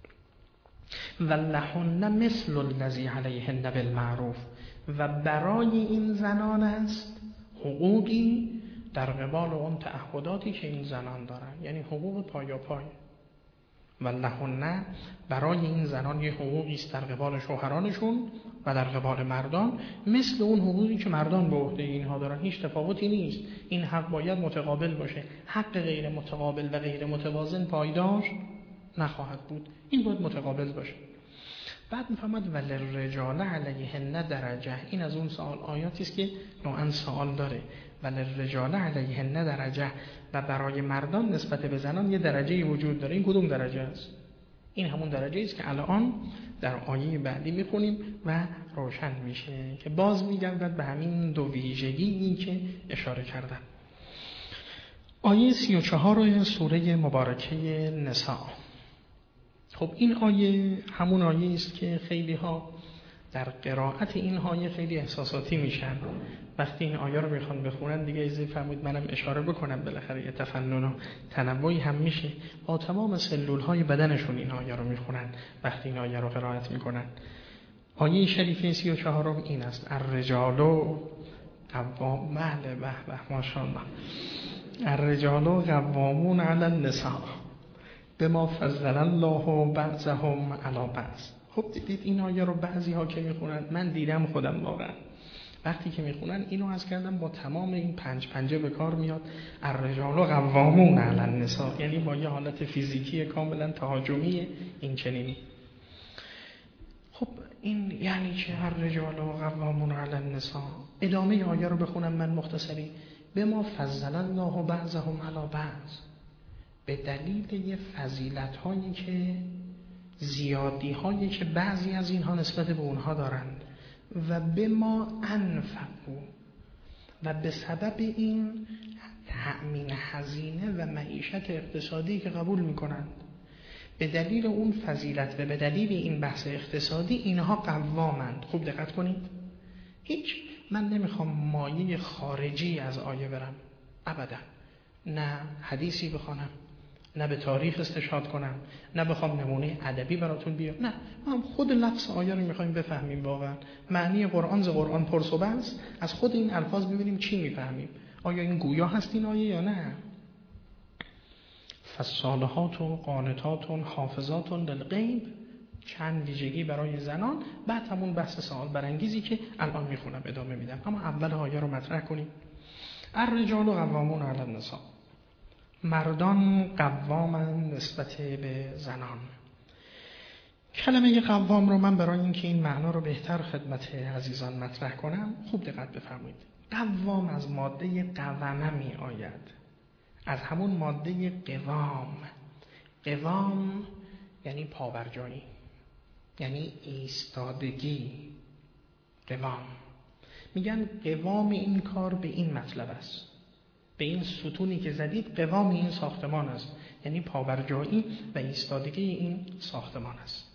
ولهن مثل الذی علیهن بالمعروف، و برای این زنان است حقوقی در قبال اون تعهداتی که این زنان دارن، یعنی حقوق پایاپای. و لهن، برای این زنان یه حقوقی است در قبال شوهرانشون و در قبال مردان، مثل اون حقوقی که مردان به عهده اینها دارن. هیچ تفاوتی نیست. این حق باید متقابل باشه. حق غیر متقابل و غیر متوازن پایدار نخواهد بود. این باید متقابل باشه. بعد میفهمد وللرجال علیهن درجه. این از اون سوال آیاتی است که نوعاً سوال داره. وللرجال علیهن درجه، و برای مردان نسبت به زنان یه درجه‌ای وجود داره. این کدوم درجه است؟ این همون درجه‌ای است که الان در آیه بعدی میخونیم و روشن میشه که باز میگردد به همین دو ویژگی که اشاره کردم. آیه 34 سوره مبارکه نساء. خب این آیه همون آیه است که خیلی ها در قرائت این آیه خیلی احساساتی میشن. وقتی این آیه رو میخوان بخونن دیگه ایزی فرمود منم اشاره بکنم، بالاخره یه تفنن و تنوعی هم میشه. با تمام سلول های بدنشون این آیه رو میخونن وقتی این آیه رو قرائت میکنن. آیه شریفه 34 این است: الرجال قوام، بله به ماشاءالله، الرجال قوامون علی النساء بما فضل الله بعضهم علی بعض. خب دیدید این آیه رو بعضی ها که میخونن، من دیدم خودم واقعا وقتی که میخونن اینو از کردم با تمام این پنجه به کار میاد. الرجال قوامون علی النساء، یعنی با یه حالت فیزیکی کاملا تهاجمی این چنینی. خب این یعنی چه الرجال قوامون علی النساء؟ ادامه آیه رو بخونم من مختصری: بما فضل الله بعضهم علی بعض، به دلیل یه فضیلت هایی که زیادی هایی که بعضی از اینها نسبت به اونها دارند، و به ما انفقوا، و به سبب این تأمین هزینه و معیشت اقتصادی که قبول میکنند، به دلیل اون فضیلت و به دلیل این بحث اقتصادی اینها قوامند. خوب دقت کنید، هیچ من نمیخوام مایه خارجی از آیه برم ابدا، نه حدیثی بخوانم، نه به تاریخ استشهاد کنم، نه بخوام نمونه ادبی براتون بیارم، نه، ما هم خود لفظ آیه رو میخوایم بفهمیم. واقعا معنی قرآن ز قرآن پرس و بس، از خود این الفاظ ببینیم چی میفهمیم. آیا این گویا هست این آیه یا نه؟ فالصالحات قانتات حافظات للغیب، چند ویژگی برای زنان. بعد همون بحث سوال برانگیزی که الان میخونم ادامه میدم، اما اول آیه رو مطرح کنیم. الرجال قوامون علی النساء، مردان قوامن نسبت به زنان. کلمه قوام رو من برای اینکه این معنا رو بهتر خدمت عزیزان مطرح کنم خوب دقت بفرمایید. قوام از ماده قوامه می آید، از همون ماده قوام. قوام یعنی پابرجایی، یعنی ایستادگی. قوام میگن قوام این کار به این مطلب است، به این ستونی که زدید قوام این ساختمان است، یعنی پابرجایی و ایستادگی این ساختمان است.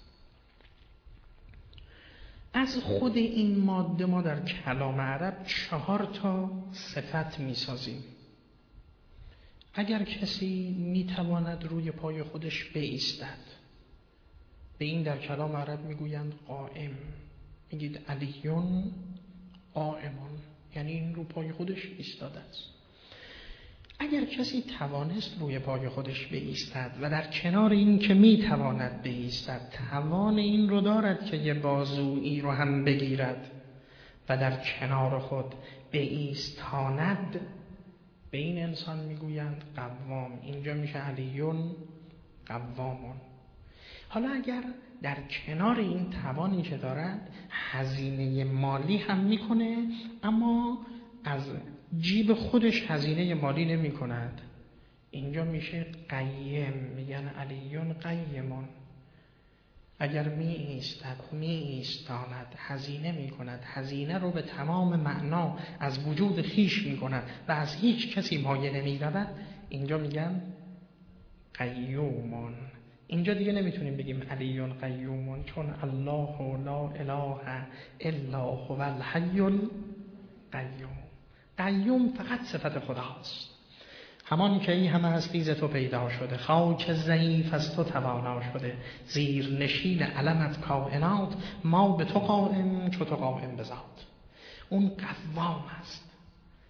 از خود این ماده ما در کلام عرب 4 صفت میسازیم. اگر کسی میتواند روی پای خودش بایستد، به این در کلام عرب میگویند قائم. میگید علیون قائمون، یعنی این رو پای خودش ایستاده است. اگر کسی توانست روی پای خودش بایستد و در کنار این که میتواند بایستد توان این رو دارد که یه بازویی رو هم بگیرد و در کنار خود بایستاند، به این انسان میگویند قوام. اینجا میشه علیون قوامون. حالا اگر در کنار این توانی که دارد هزینه مالی هم میکنه، اما از جیب خودش هزینه مالی نمی کند، اینجا میشه قیم. میگن علیون قیمون. اگر می ایستد، می ایستاند، هزینه می کند، هزینه رو به تمام معنا از وجود خیش می کند و از هیچ کسی مایه نمی رود، اینجا میگن قیومون. اینجا دیگه نمیتونیم بگیم علیون قیومون، چون الله لا اله الا هو الحی القیوم. قیوم فقط صفت خداست، همان که ای همه هستی ز تو پیدا شده، خاک ضعیف از تو توانا شده، زیر نشین علمت کائنات، ما به تو قائم چو تو قائم به ذات. اون قوام است.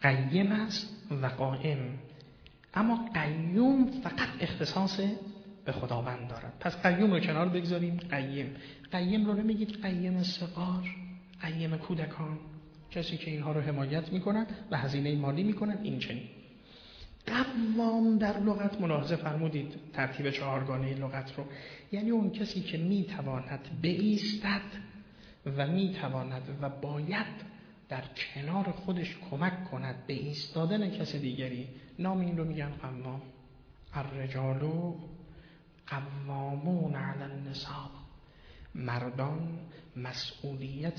قیم است و قائم، اما قیوم فقط اختصاص به خداوند دارد. پس قیوم رو کنار بگذاریم. قیم رو نمیگید قیم صغار، قیم کودکان، کسی که اینها رو حمایت میکنن و هزینه مالی میکنن. این چنین قوام در لغت ملاحظه فرمودید ترتیب چهارگانه لغت رو، یعنی اون کسی که میتواند بایستد و میتواند و باید در کنار خودش کمک کند به ایستادن کسی دیگری، نام این رو میگن قوام. الرجال قوامون علی النساء، مردان مسئولیت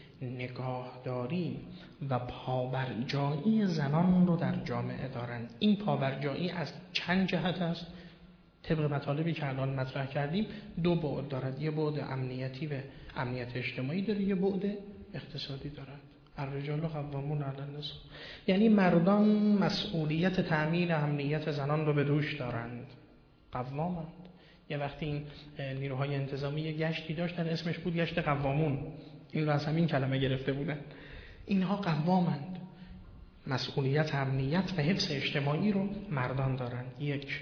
نگاهداری و پابرجایی زنان رو در جامعه دارند. این پابرجایی از چند جهت است؟ طبق مطالبی که الان مطرح کردیم 2 بعد دارد. یه بعد امنیتی و امنیت اجتماعی داره، یه بعد اقتصادی دارد. الرجال قوامون علی النساء یعنی مردان مسئولیت تأمین امنیت زنان رو به دوش دارند، قوامند. یه وقتی این نیروهای انتظامی یه گشتی داشتن اسمش بود گشت قوامون، این رو از همین کلمه گرفته بودن. اینها قوامند، مسئولیت امنیت و حفظ اجتماعی رو مردان دارند. 1.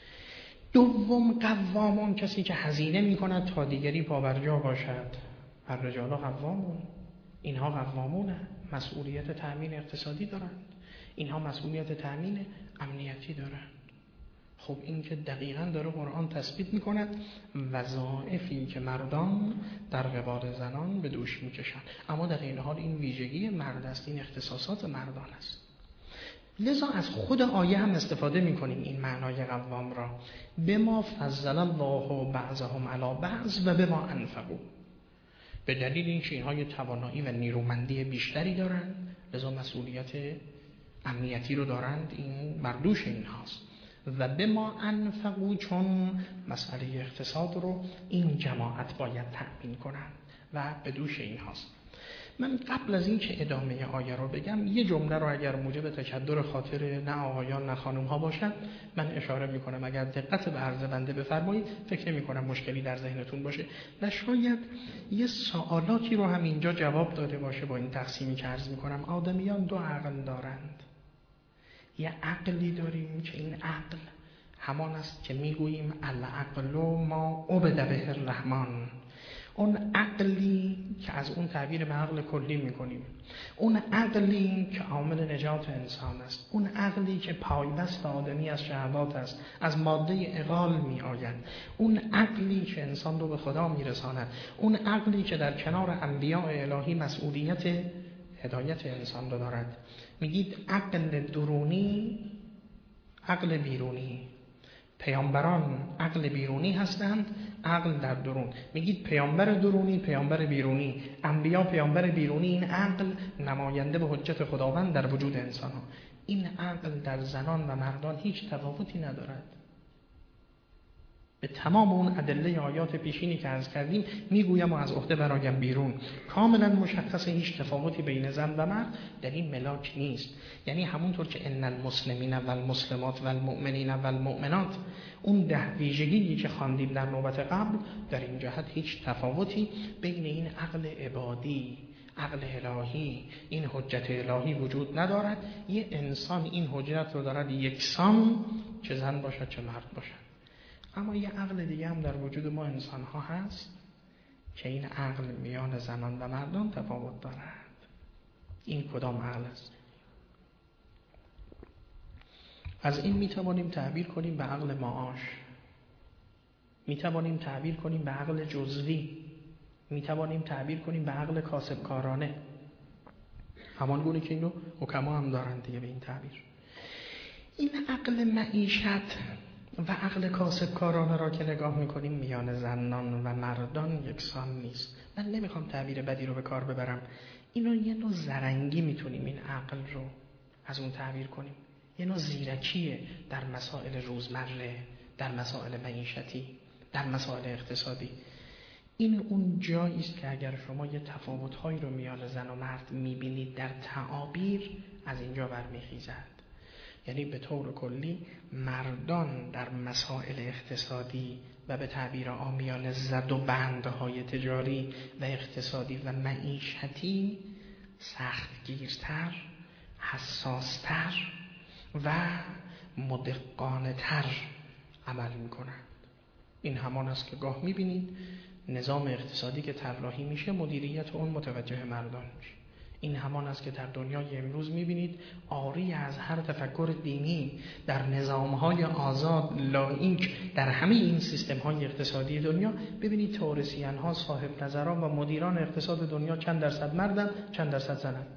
دوم قوامون کسی که هزینه می‌کند تا دیگری پابرجا باشد. الرجال قوامون، اینها قوامونه، مسئولیت تأمین اقتصادی دارند، اینها مسئولیت تأمین امنیتی دارند. خب این که دقیقاً داره قرآن تثبیت می‌کند وظایفی که مردان در قبال زنان به دوش می‌کشند، اما در این حال این ویژگی مرد است، این اختصاصات مردان است. لذا از خود آیه هم استفاده می‌کنیم این معنای قوام را، بما فضل الله بعضهم علی بعض و بما انفقوا، به دلیل اینکه اینها یه توانایی و نیرومندی بیشتری دارند لذا مسئولیت امنیتی رو دارند، این بر دوش اینهاست. و بما انفقوا، چون مسئله اقتصاد رو این جماعت باید تأمین کنند و به دوش اینهاست. من قبل از این که ادامه آیه رو بگم یه جمله رو اگر موجب تکدر خاطر نه آقایان نه خانم ها باشد من اشاره میکنم، اگر دقت به عرض بنده بفرمایید فکر نمی کنم مشکلی در ذهنتون باشه و شاید یه سوالاتی رو هم اینجا جواب داده باشه با این تقسیمی که عرض میکنم. آدمیان 2 عقل دارند. یه عقلی داریم که این عقل همان است که میگوییم العقل ما عبد به الرحمن، اون عقلی که از اون تعبیر به عقل کلی میکنیم، اون عقلی که عامل نجات انسان است، اون عقلی که پایبست آدمی از شهوات است، از ماده عقال می آید، اون عقلی که انسان رو به خدا میرساند، اون عقلی که در کنار انبیاء الهی مسئولیت هدایت انسان رو دارد. میگید عقل درونی، عقل بیرونی. پیامبران عقل بیرونی هستند، عقل در درون. میگید پیامبر درونی، پیامبر بیرونی، انبیا پیامبر بیرونی. این عقل نماینده به حجت خداوند در وجود انسان ها. این عقل در زنان و مردان هیچ تفاوتی ندارد. به تمام اون ادله آیات پیشینی که عرض کردیم میگویم و از عهده برایم بیرون، کاملا مشخص، هیچ تفاوتی بین زن و مرد در این ملاک نیست. یعنی همونطور که ان المسلمین و المسلمات و المؤمنین و المؤمنات، اون 10 ویژگی که خواندیم در نوبت قبل، در این جهت هیچ تفاوتی بین این عقل عبادی، عقل الهی، این حجت الهی وجود ندارد. یه انسان این حجت رو دارد یکسان، چه زن باشد چه مرد باشد. اما یه عقل دیگه هم در وجود ما انسان ها هست که این عقل میان زنان و مردان تفاوت دارد. این کدام عقل است؟ از این میتوانیم تعبیر کنیم به عقل معاش، میتوانیم تعبیر کنیم به عقل جزوی، میتوانیم تعبیر کنیم به عقل کاسبکارانه، همان گونه که اینو حکما هم دارند دیگه به این تعبیر. این عقل معیشت و عقل کاسبکارانه را که نگاه میکنیم میان زنان و مردان یکسان نیست. من نمیخوام تعبیر بدی رو به کار ببرم، اینو یه نوع زرنگی میتونیم این عقل رو از اون تعبیر کنیم، یه نوع زیرکیه در مسائل روزمره، در مسائل معیشتی، در مسائل اقتصادی. این اون جایی است که اگر شما یه تفاوت‌هایی رو میان زن و مرد میبینید در تعابیر، از اینجا برمیخیزد. یعنی به طور کلی مردان در مسائل اقتصادی و به تعبیر عامیانه زد و بندهای تجاری و اقتصادی و معیشتی سختگیرتر، حساستر و مدقانه‌تر عمل میکنند. این همان است که گاه میبینید نظام اقتصادی که طراحی میشه مدیریت اون متوجه مردان میشه. این همان است که در دنیای امروز میبینید عاری از هر تفکر دینی در نظامهای آزاد لاییک در همه این سیستم‌های اقتصادی دنیا ببینید تئوریسین‌ها، صاحب نظران و مدیران اقتصاد دنیا چند درصد مردن، چند درصد زنن.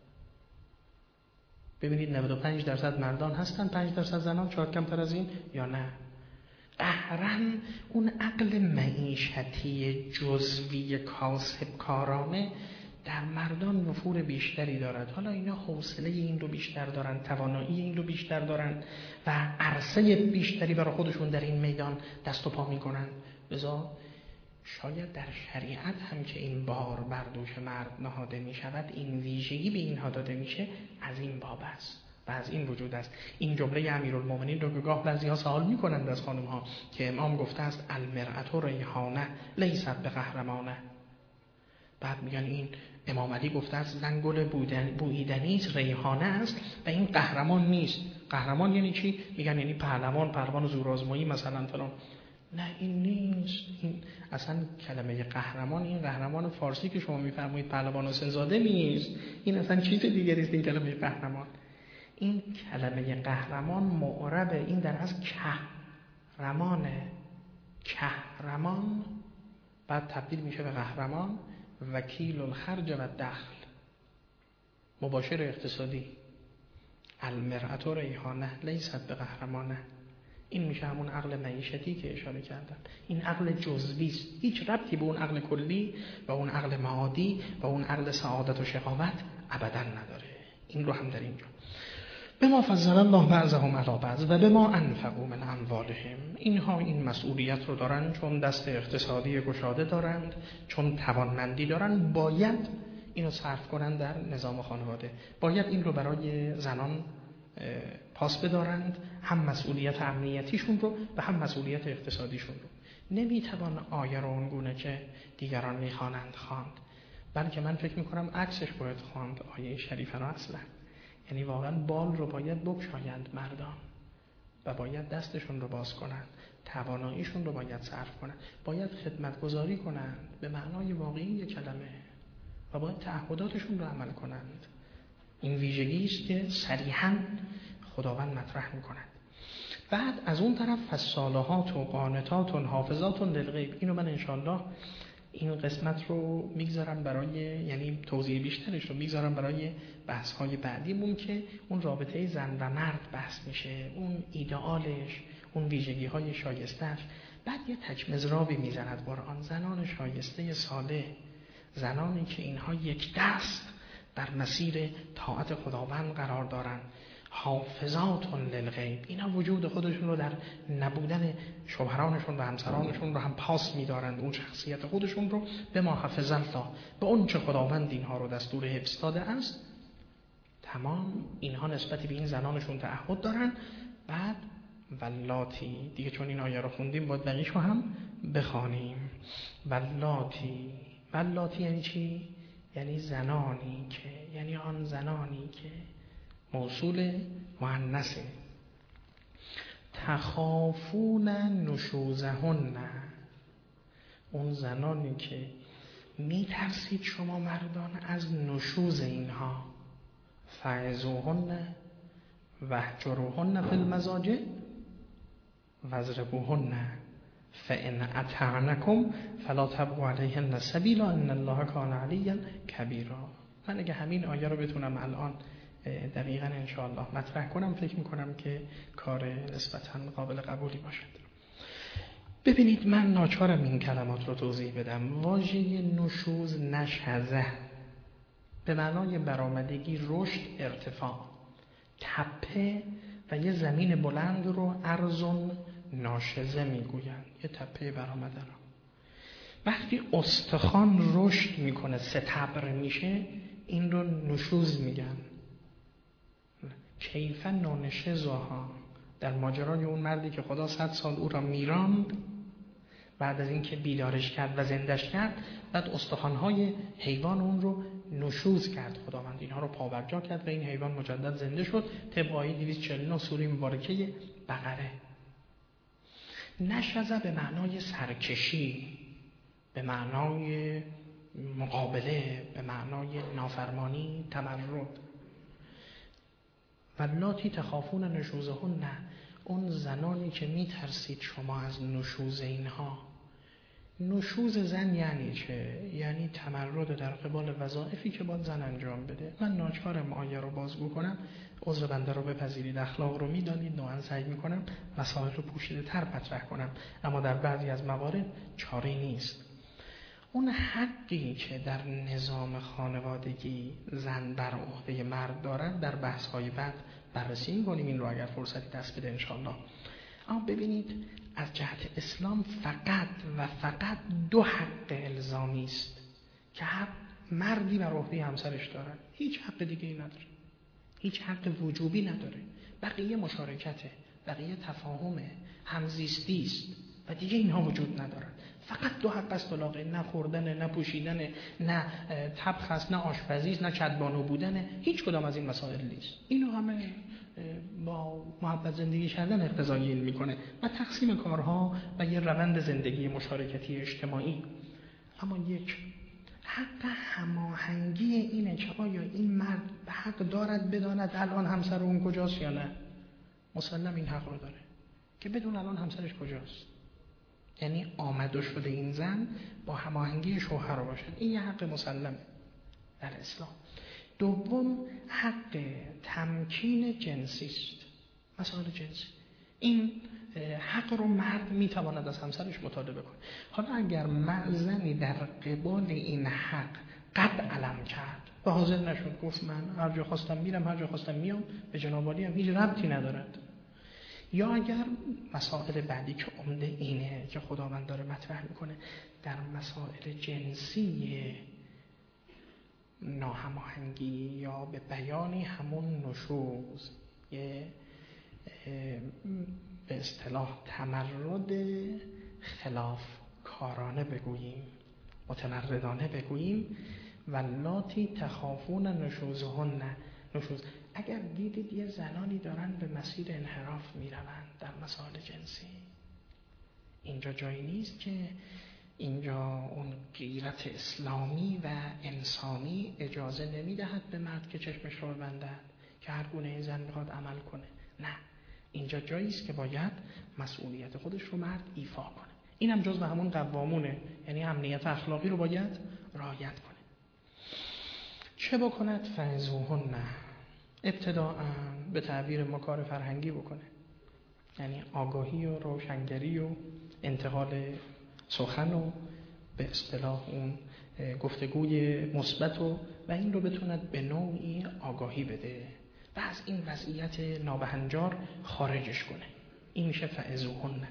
ببینید 95% مردان هستن، 5% زنان، شاید کمتر از این یا نه. قهراً اون عقل معیشتی جزوی کاسب کارانه در مردان نفور بیشتری دارد. حالا اینا حوصله این رو بیشتر دارن، توانایی این رو بیشتر دارن و عرصه بیشتری برای خودشون در این میدان دست و پا میکنن. لذا شاید در شریعت هم که این بار بر دوش مرد نهاده می شود، این ویژگی به اینها داده میشه از این باب است و از این وجود است. این جمله امیرالمومنین رو که گاه بعضی‌ها سوال میکنند از خانم‌ها که امام گفته است المرأة ریحانه لیست بقهرمانه. بعد میگن این امام علی گفته است زن گل بوییدنی است، ریحانه است و این قهرمان نیست. قهرمان یعنی چی؟ میگن یعنی پهلوان زورآزمایی مثلا فلان. نه این نیست. این اصلا کلمه قهرمان، این قهرمان فارسی که شما میفرمایید پهلوان حسین زاده نیست. این اصلا چیز دیگری است. این کلمه قهرمان، این کلمه قهرمان معرب این در اصل کهرمان بعد تبدیل میشه به قهرمان. وکیل الخرج و دخل، مباشر اقتصادی. المرأة ریحانه لیست بقهرمانه. این میشه همون عقل معیشتی که اشاره کردن. این عقل جزوی است، هیچ ربطی به اون عقل کلی و اون عقل معادی و اون عقل سعادت و شقاوت ابدا نداره. این رو هم در اینجا بما فضل الله بعضهم علی بعض و بما انفقوا من اموالهم. اینها این مسئولیت رو دارن، چون دست اقتصادی گشاده دارند، چون توانمندی دارن، باید اینو صرف کنن در نظام خانواده. باید این رو برای زنان پاس بدارند، هم مسئولیت امنیتیشون رو و هم مسئولیت اقتصادیشون رو. نمیتوان آیه رو اونگونه که دیگران میخوانند خواند، بلکه من فکر میکنم عکسش باید خواند آیه شریفه رو اصلا. یعنی واقعا بال رو باید بگشایند مردان و باید دستشون رو باز کنند، تواناییشون رو باید صرف کنند، باید خدمتگزاری کنند به معنای واقعی کلمه و باید تعهداتشون رو عمل کنند. این ویژگی است که صریحاً خداوند مطرح می‌کند. بعد از اون طرف فالصالحات و قانتات و حافظات للغیب. اینو من انشالله این قسمت رو میگذارم برای، یعنی توضیح بیشترش رو میگذارم برای بحث‌های بعدیمون که اون رابطه زن و مرد بحث میشه، اون ایدئالش، اون ویژگی‌های شایسته‌اش. بعد یه تکمزرابی میزند قرآن، زنان شایسته صالح، زنانی که اینها یک دست در مسیر طاعت خداوند قرار دارن، حافظات للغیب، اینا وجود خودشون رو در نبودن شوهرانشون و همسرانشون رو هم پاس می‌دارند، اون شخصیت خودشون رو به ما حفظ الله، به اون چه خداوند اینها رو دستور حفظ داده است. تمام اینها نسبت به این زنانشون تعهد دارن. بعد ولاتی دیگه، چون این آیه رو خوندیم باید بقیشو هم بخوانیم. ولاتی یعنی چی؟ یعنی زنانی که، یعنی آن زنانی که موصول مؤنثه، تخافون نشوزهن، اون زنانی که میترسید شما مردان از نشوز اینها، فعظوهن واهجروهن فی المضاجع واضربوهن فان اطعنکم فلا تبغوا علیهن سبیلا ان الله کان علیا کبیرا. من اگه همین آیه رو بتونم الان دقیقاً انشاءالله مطرح کنم، فکر میکنم که کار نسبتاً قابل قبولی باشد. ببینید من ناچارم این کلمات رو توضیح بدم. واژه نشوز، نشزه، به معنای برآمدگی، رشد، ارتفاع. تپه و یه زمین بلند رو ارضون ناشزه میگویند، یه تپه برآمده رو. وقتی استخوان رشد میکنه، ستبر میشه، این رو نشوز میگن. کیف نانشزها، در ماجرای اون مردی که خدا 100 سال او را میراند، بعد از اینکه بیدارش کرد و زندش کرد، بعد استخوان‌های حیوان اون رو نشوز کرد خداوند، اینها رو پابرجا کرد و این حیوان مجدد زنده شد طبق آیه 249 سوره مبارکه بقره. نشزه به معنای سرکشی، به معنای مقابله، به معنای نافرمانی، تمرد. واللاتی تخافون نشوزهن، اون زنانی که میترسید شما از نشوز اینها. نشوز زن یعنی چه؟ یعنی تمرد در قبال وظایفی که باید زن انجام بده. من ناچارم آیه رو بازگو کنم، عذر بنده رو بپذیرید، اخلاق رو میدانید، نوعا سعی میکنم مسائل رو پوشیده تر مطرح کنم، اما در بعضی از موارد چاره نیست. اون حقی که در نظام خانوادگی زن بر عهده مرد دارد در بحث‌های بعد بررسی می‌کنیم، این رو اگر فرصتی دست بده انشاءالله. اما ببینید از جهت اسلام فقط و فقط 2 حق الزامی است که هر مردی بر عهده همسرش دارد، هیچ حق دیگه ای نداره، هیچ حق وجوبی نداره. بقیه مشارکته، بقیه تفاهمه، همزیستی است و دیگه اینها وجود ندارن. فقط 2 حق است طلاقه، نه خوردن، نه پوشیدن، نه طبخ است، نه آشپزی است، نه کدبانو بودن، هیچ کدام از این مسائل نیست. اینو همه با محبت زندگی کردن اقتضای این میکنه و تقسیم کارها و یه روند زندگی مشارکتی اجتماعی. اما یک حق هماهنگی اینه که آیا این مرد حق دارد بداند الان همسر اون کجاست یا نه. مسلم این حق رو داره که بدون الان همسرش کجاست، یعنی آمده شده این زن با هماهنگی شوهر رو باشد. این یه حق مسلمه در اسلام. دوم حق تمکین جنسی است، مسائل جنسی. این حق رو مرد میتواند از همسرش مطالبه کنه. حالا اگر زنی در قبال این حق قد علم کرد و حاضر نشد، گفت من هر جا خواستم میرم، هر جا خواستم میام، به جناب عالی هم هیچ ربطی ندارد، یا اگر مسائل بعدی که عمده اینه که خداوند داره مطرح میکنه در مسائل جنسی ناهماهنگی یا به بیانی همون نشوز، یه به اصطلاح تمرد خلاف کارانه بگوییم، متمردانه بگوییم، واللاتی تخافون نشوزهن، نشوز. اگر دیدید یه زنانی دارن به مسیر انحراف میروند در مسائل جنسی، اینجا جایی نیست که اینجا اون غیرت اسلامی و انسانی اجازه نمیدهد به مرد که چشمش رو ببندد که هر گونه این زن میخواد عمل کنه. نه، اینجا جایی است که باید مسئولیت خودش رو مرد ایفا کنه. اینم جزء همون قوامونه، یعنی امنیت اخلاقی رو باید رعایت کنه. چه بکند؟ فعظوهن، ابتداء به تعبیر ما کار فرهنگی بکنه، یعنی آگاهی و روشنگری و انتقال سخن و به اصطلاح اون گفتگوی مثبت و این رو بتوند به نوعی آگاهی بده و از این وضعیت نابهنجار خارجش کنه. این میشه فعظوهن.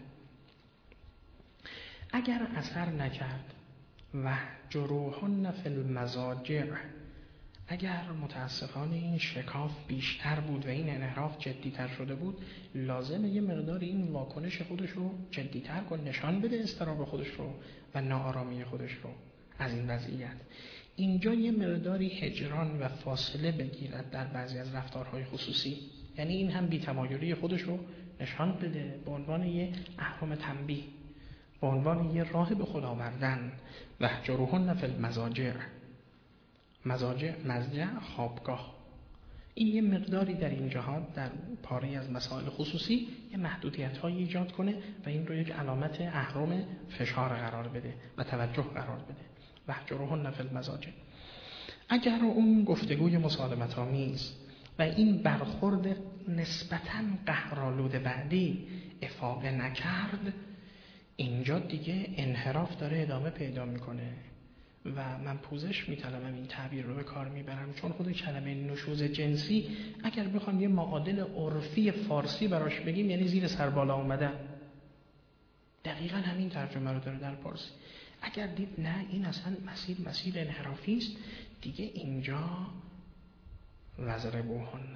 اگر اثر نکرد واهجروهن فی المضاجع، اگر متاسفانه این شکاف بیشتر بود و این انحراف جدیتر شده بود، لازمه یه مقدار این واکنش خودش رو جدیتر کن، نشان بده اضطراب خودش رو و ناآرامی خودش رو از این وضعیت. اینجا یه مقداری هجران و فاصله بگیرد در بعضی از رفتارهای خصوصی، یعنی این هم بی‌تمایلی خودش رو نشان بده به عنوان یه اهرم تنبیه، به عنوان یه راه به خود آوردن. واهجروهن فی المضاجع، مضجع خوابگاه. این یه مقداری در این جهات در پاره از مسائل خصوصی یه محدودیت‌هایی ایجاد کنه و این رو یک علامت اهرم فشار قرار بده و توجه قرار بده. واهجروهن فی المضاجع. اگر اون گفتگوی مسالمت‌آمیز و این برخورد نسبتاً قهرآلود بعدی افاقه نکرد، اینجا دیگه انحراف داره ادامه پیدا میکنه و من پوزش میطلبم این تعبیر رو به کار میبرم، چون خود کلمه نشوز جنسی اگر بخوام یه معادل عرفی فارسی براش بگیم یعنی زیر سر بالا اومدن. دقیقاً همین ترجمه رو داره در فارسی. اگر دید نه این اصلا مسیر انحرافی است، دیگه اینجا وضربوهن،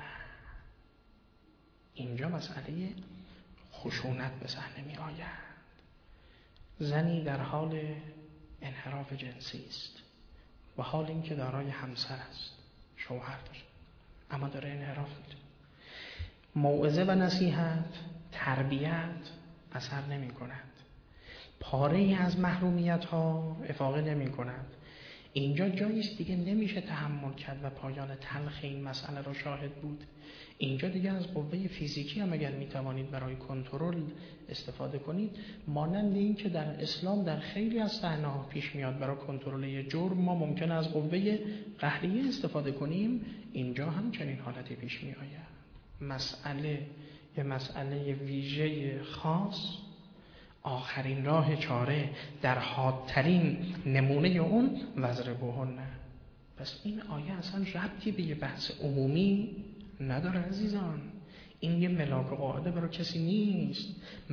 اینجا مسئله خشونت به صحنه می آید. زنی در حال انحراف جنسی است، و حال این که دارای همسر است، شوهر داره، اما داره انحراف میده. موعظه و نصیحت، تربیت اثر نمی کند. پاره ای از محرومیت ها افاقه نمی کند. اینجا جایی است دیگه نمیشه تحمل کرد و پایان تلخ این مسئله را شاهد بود. اینجا دیگه از قوه فیزیکی هم اگر میتوانید برای کنترل استفاده کنید، مانند این که در اسلام در خیلی از صحنه‌ها پیش میاد برای کنترل یک جرم ما ممکنه از قوه قهریه استفاده کنیم، اینجا هم چنین حالتی پیش میآید. مسئله ویژه خاص، آخرین راه چاره، در حادترین نمونه اون وضربوهن. پس این آیه اصلا ربطی به یه بحث عمومی نداره عزیزان. این یه ملاک قاعده برای کسی نیست.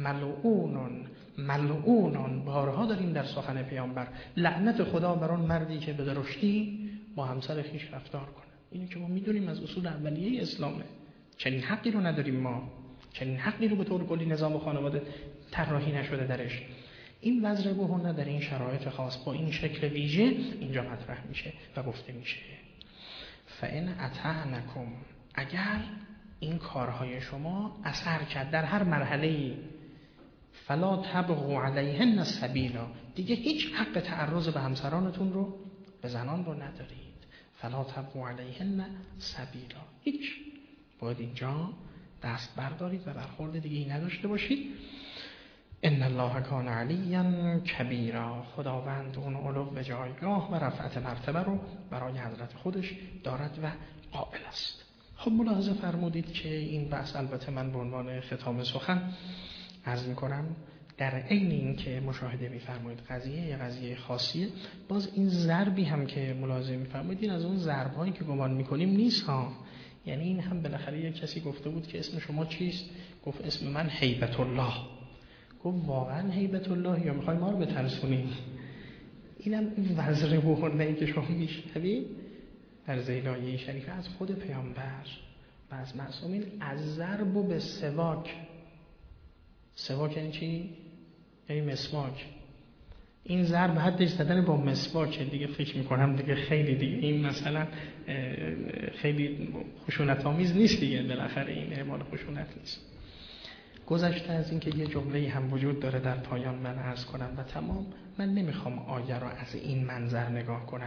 ملعونن بارها داریم در سخن پیامبر، لعنت خدا بر اون مردی که به درشتی با همسر خویش رفتار کنه. اینو که ما میدونیم از اصول اولیه اسلامه. چنین حقی رو نداریم ما، چنین حقی رو به طور کلی نظام خانواده طراحی نشده درش. این وضربوهن در این شرایط خاص با این شکل ویژه اینجا مطرح میشه و گفته میشه فإن اطعنکم، اگر این کارهای شما اثر کرد در هر مرحله‌ای، فلا تبغوا علیهن السبیلا، دیگه هیچ حق تعرض به همسرانتون رو، به زنان رو ندارید. فلا تبغوا علیهن سبیلا، هیچ، باید اینجا دست بردارید و برخورد دیگه نداشته باشید. ان الله کان علیا کبیرا، خداوند اون علو به جایگاه و رفعت مرتبه رو برای حضرت خودش دارد و قائل است. خب ملاحظه فرمودید که این بحث، البته من به عنوان ختام سخن عرض میکنم، در عین این که مشاهده میفرمایید قضیه خاصیه، باز این ضربی هم که ملاحظه میفرمایید این از اون ضربایی که گمان میکنیم نیست ها. یعنی این هم بالاخره یک کسی گفته بود که اسم شما چیست؟ گفت اسم من هیبت الله. گفت واقعا هیبت الله یا میخوای ما رو بترسونی؟ اینم این وضربوهن که شما میشنوید در زیلایه شریفه از خود پیامبر و از معصومین، از ضرب و به سواک. سواک یعنی چی؟ یعنی مسواک. این ضرب حدش زدن با مسواک دیگه، فکر میکنم دیگه خیلی دیگه این مثلا خیلی خشونت آمیز نیست دیگه، بالاخره این اعمال خشونت نیست. گذشته از این که یه جمله هم وجود داره در پایان من عرض کنم و تمام. من نمیخوام آیه را از این منظر نگاه کنم،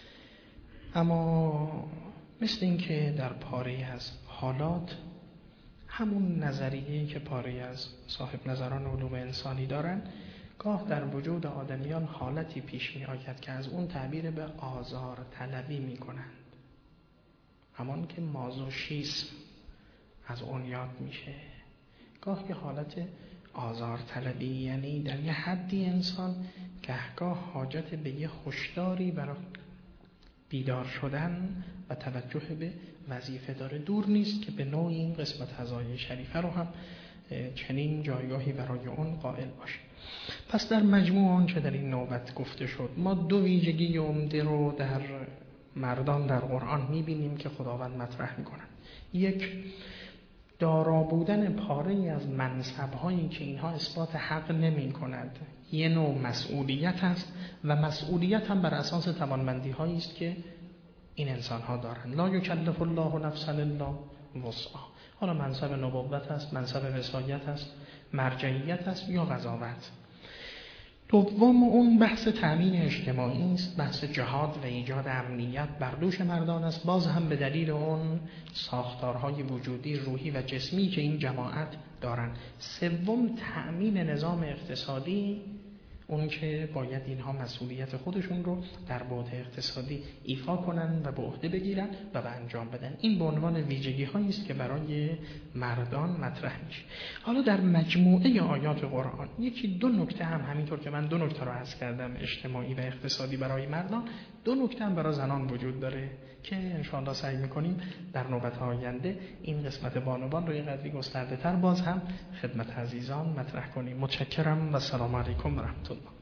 اما مثل این که در پاره از حالات همون نظریه‌ای که پاره از صاحب نظران علوم انسانی دارن، گاه در وجود آدمیان حالتی پیش می آید که از اون تعبیر به آزار طلبی می کنند، همان که مازوشیسم از اون یاد میشه. گاه یه حالت آزار طلبی، یعنی در یه حدی انسان گهگاه حاجت به یه هشداری برای بیدار شدن و توجه به وظیفه داره. دور نیست که به نوعی این قسمت از آیه شریفه رو هم چنین جایگاهی برای اون قائل باشه. پس در مجموع آنچه در این نوبت گفته شد، ما دو ویژگی عمده رو در مردان در قرآن میبینیم که خداوند مطرح میکنن. یک، دارا بودن پاره‌ای از منصب‌هایی که اینها اثبات حق نمی کند، یه نوع مسئولیت است و مسئولیت هم بر اساس توانمندی‌هایی است که این انسان‌ها دارند. لا یکلف الله نفسا الا وسعها. حالا منصب نبوت است، منصب وصایت است، مرجعیت است یا قضاوت. دوم، اون بحث تأمین اجتماعی است، بحث جهاد و ایجاد امنیت بر دوش مردان است، باز هم به دلیل اون ساختارهای وجودی، روحی و جسمی که این جماعت دارن. سوم، تأمین نظام اقتصادی، اون که باید اینها مسئولیت خودشون رو در بعد اقتصادی ایفا کنن و به عهده بگیرن و به انجام بدن. این به عنوان ویژگی هایی است که برای مردان مطرح میشه. حالا در مجموعه آیات قرآن یکی دو نکته هم، همینطور که من دو نکته رو عرض کردم اجتماعی و اقتصادی برای مردان، دو نکته هم برای زنان وجود داره که انشاءالله سعی میکنیم در نوبت آینده این قسمت بانوان رو یه قدری گسترده تر باز هم خدمت عزیزان مطرح کنیم. متشکرم و سلام علیکم و رحمت الله.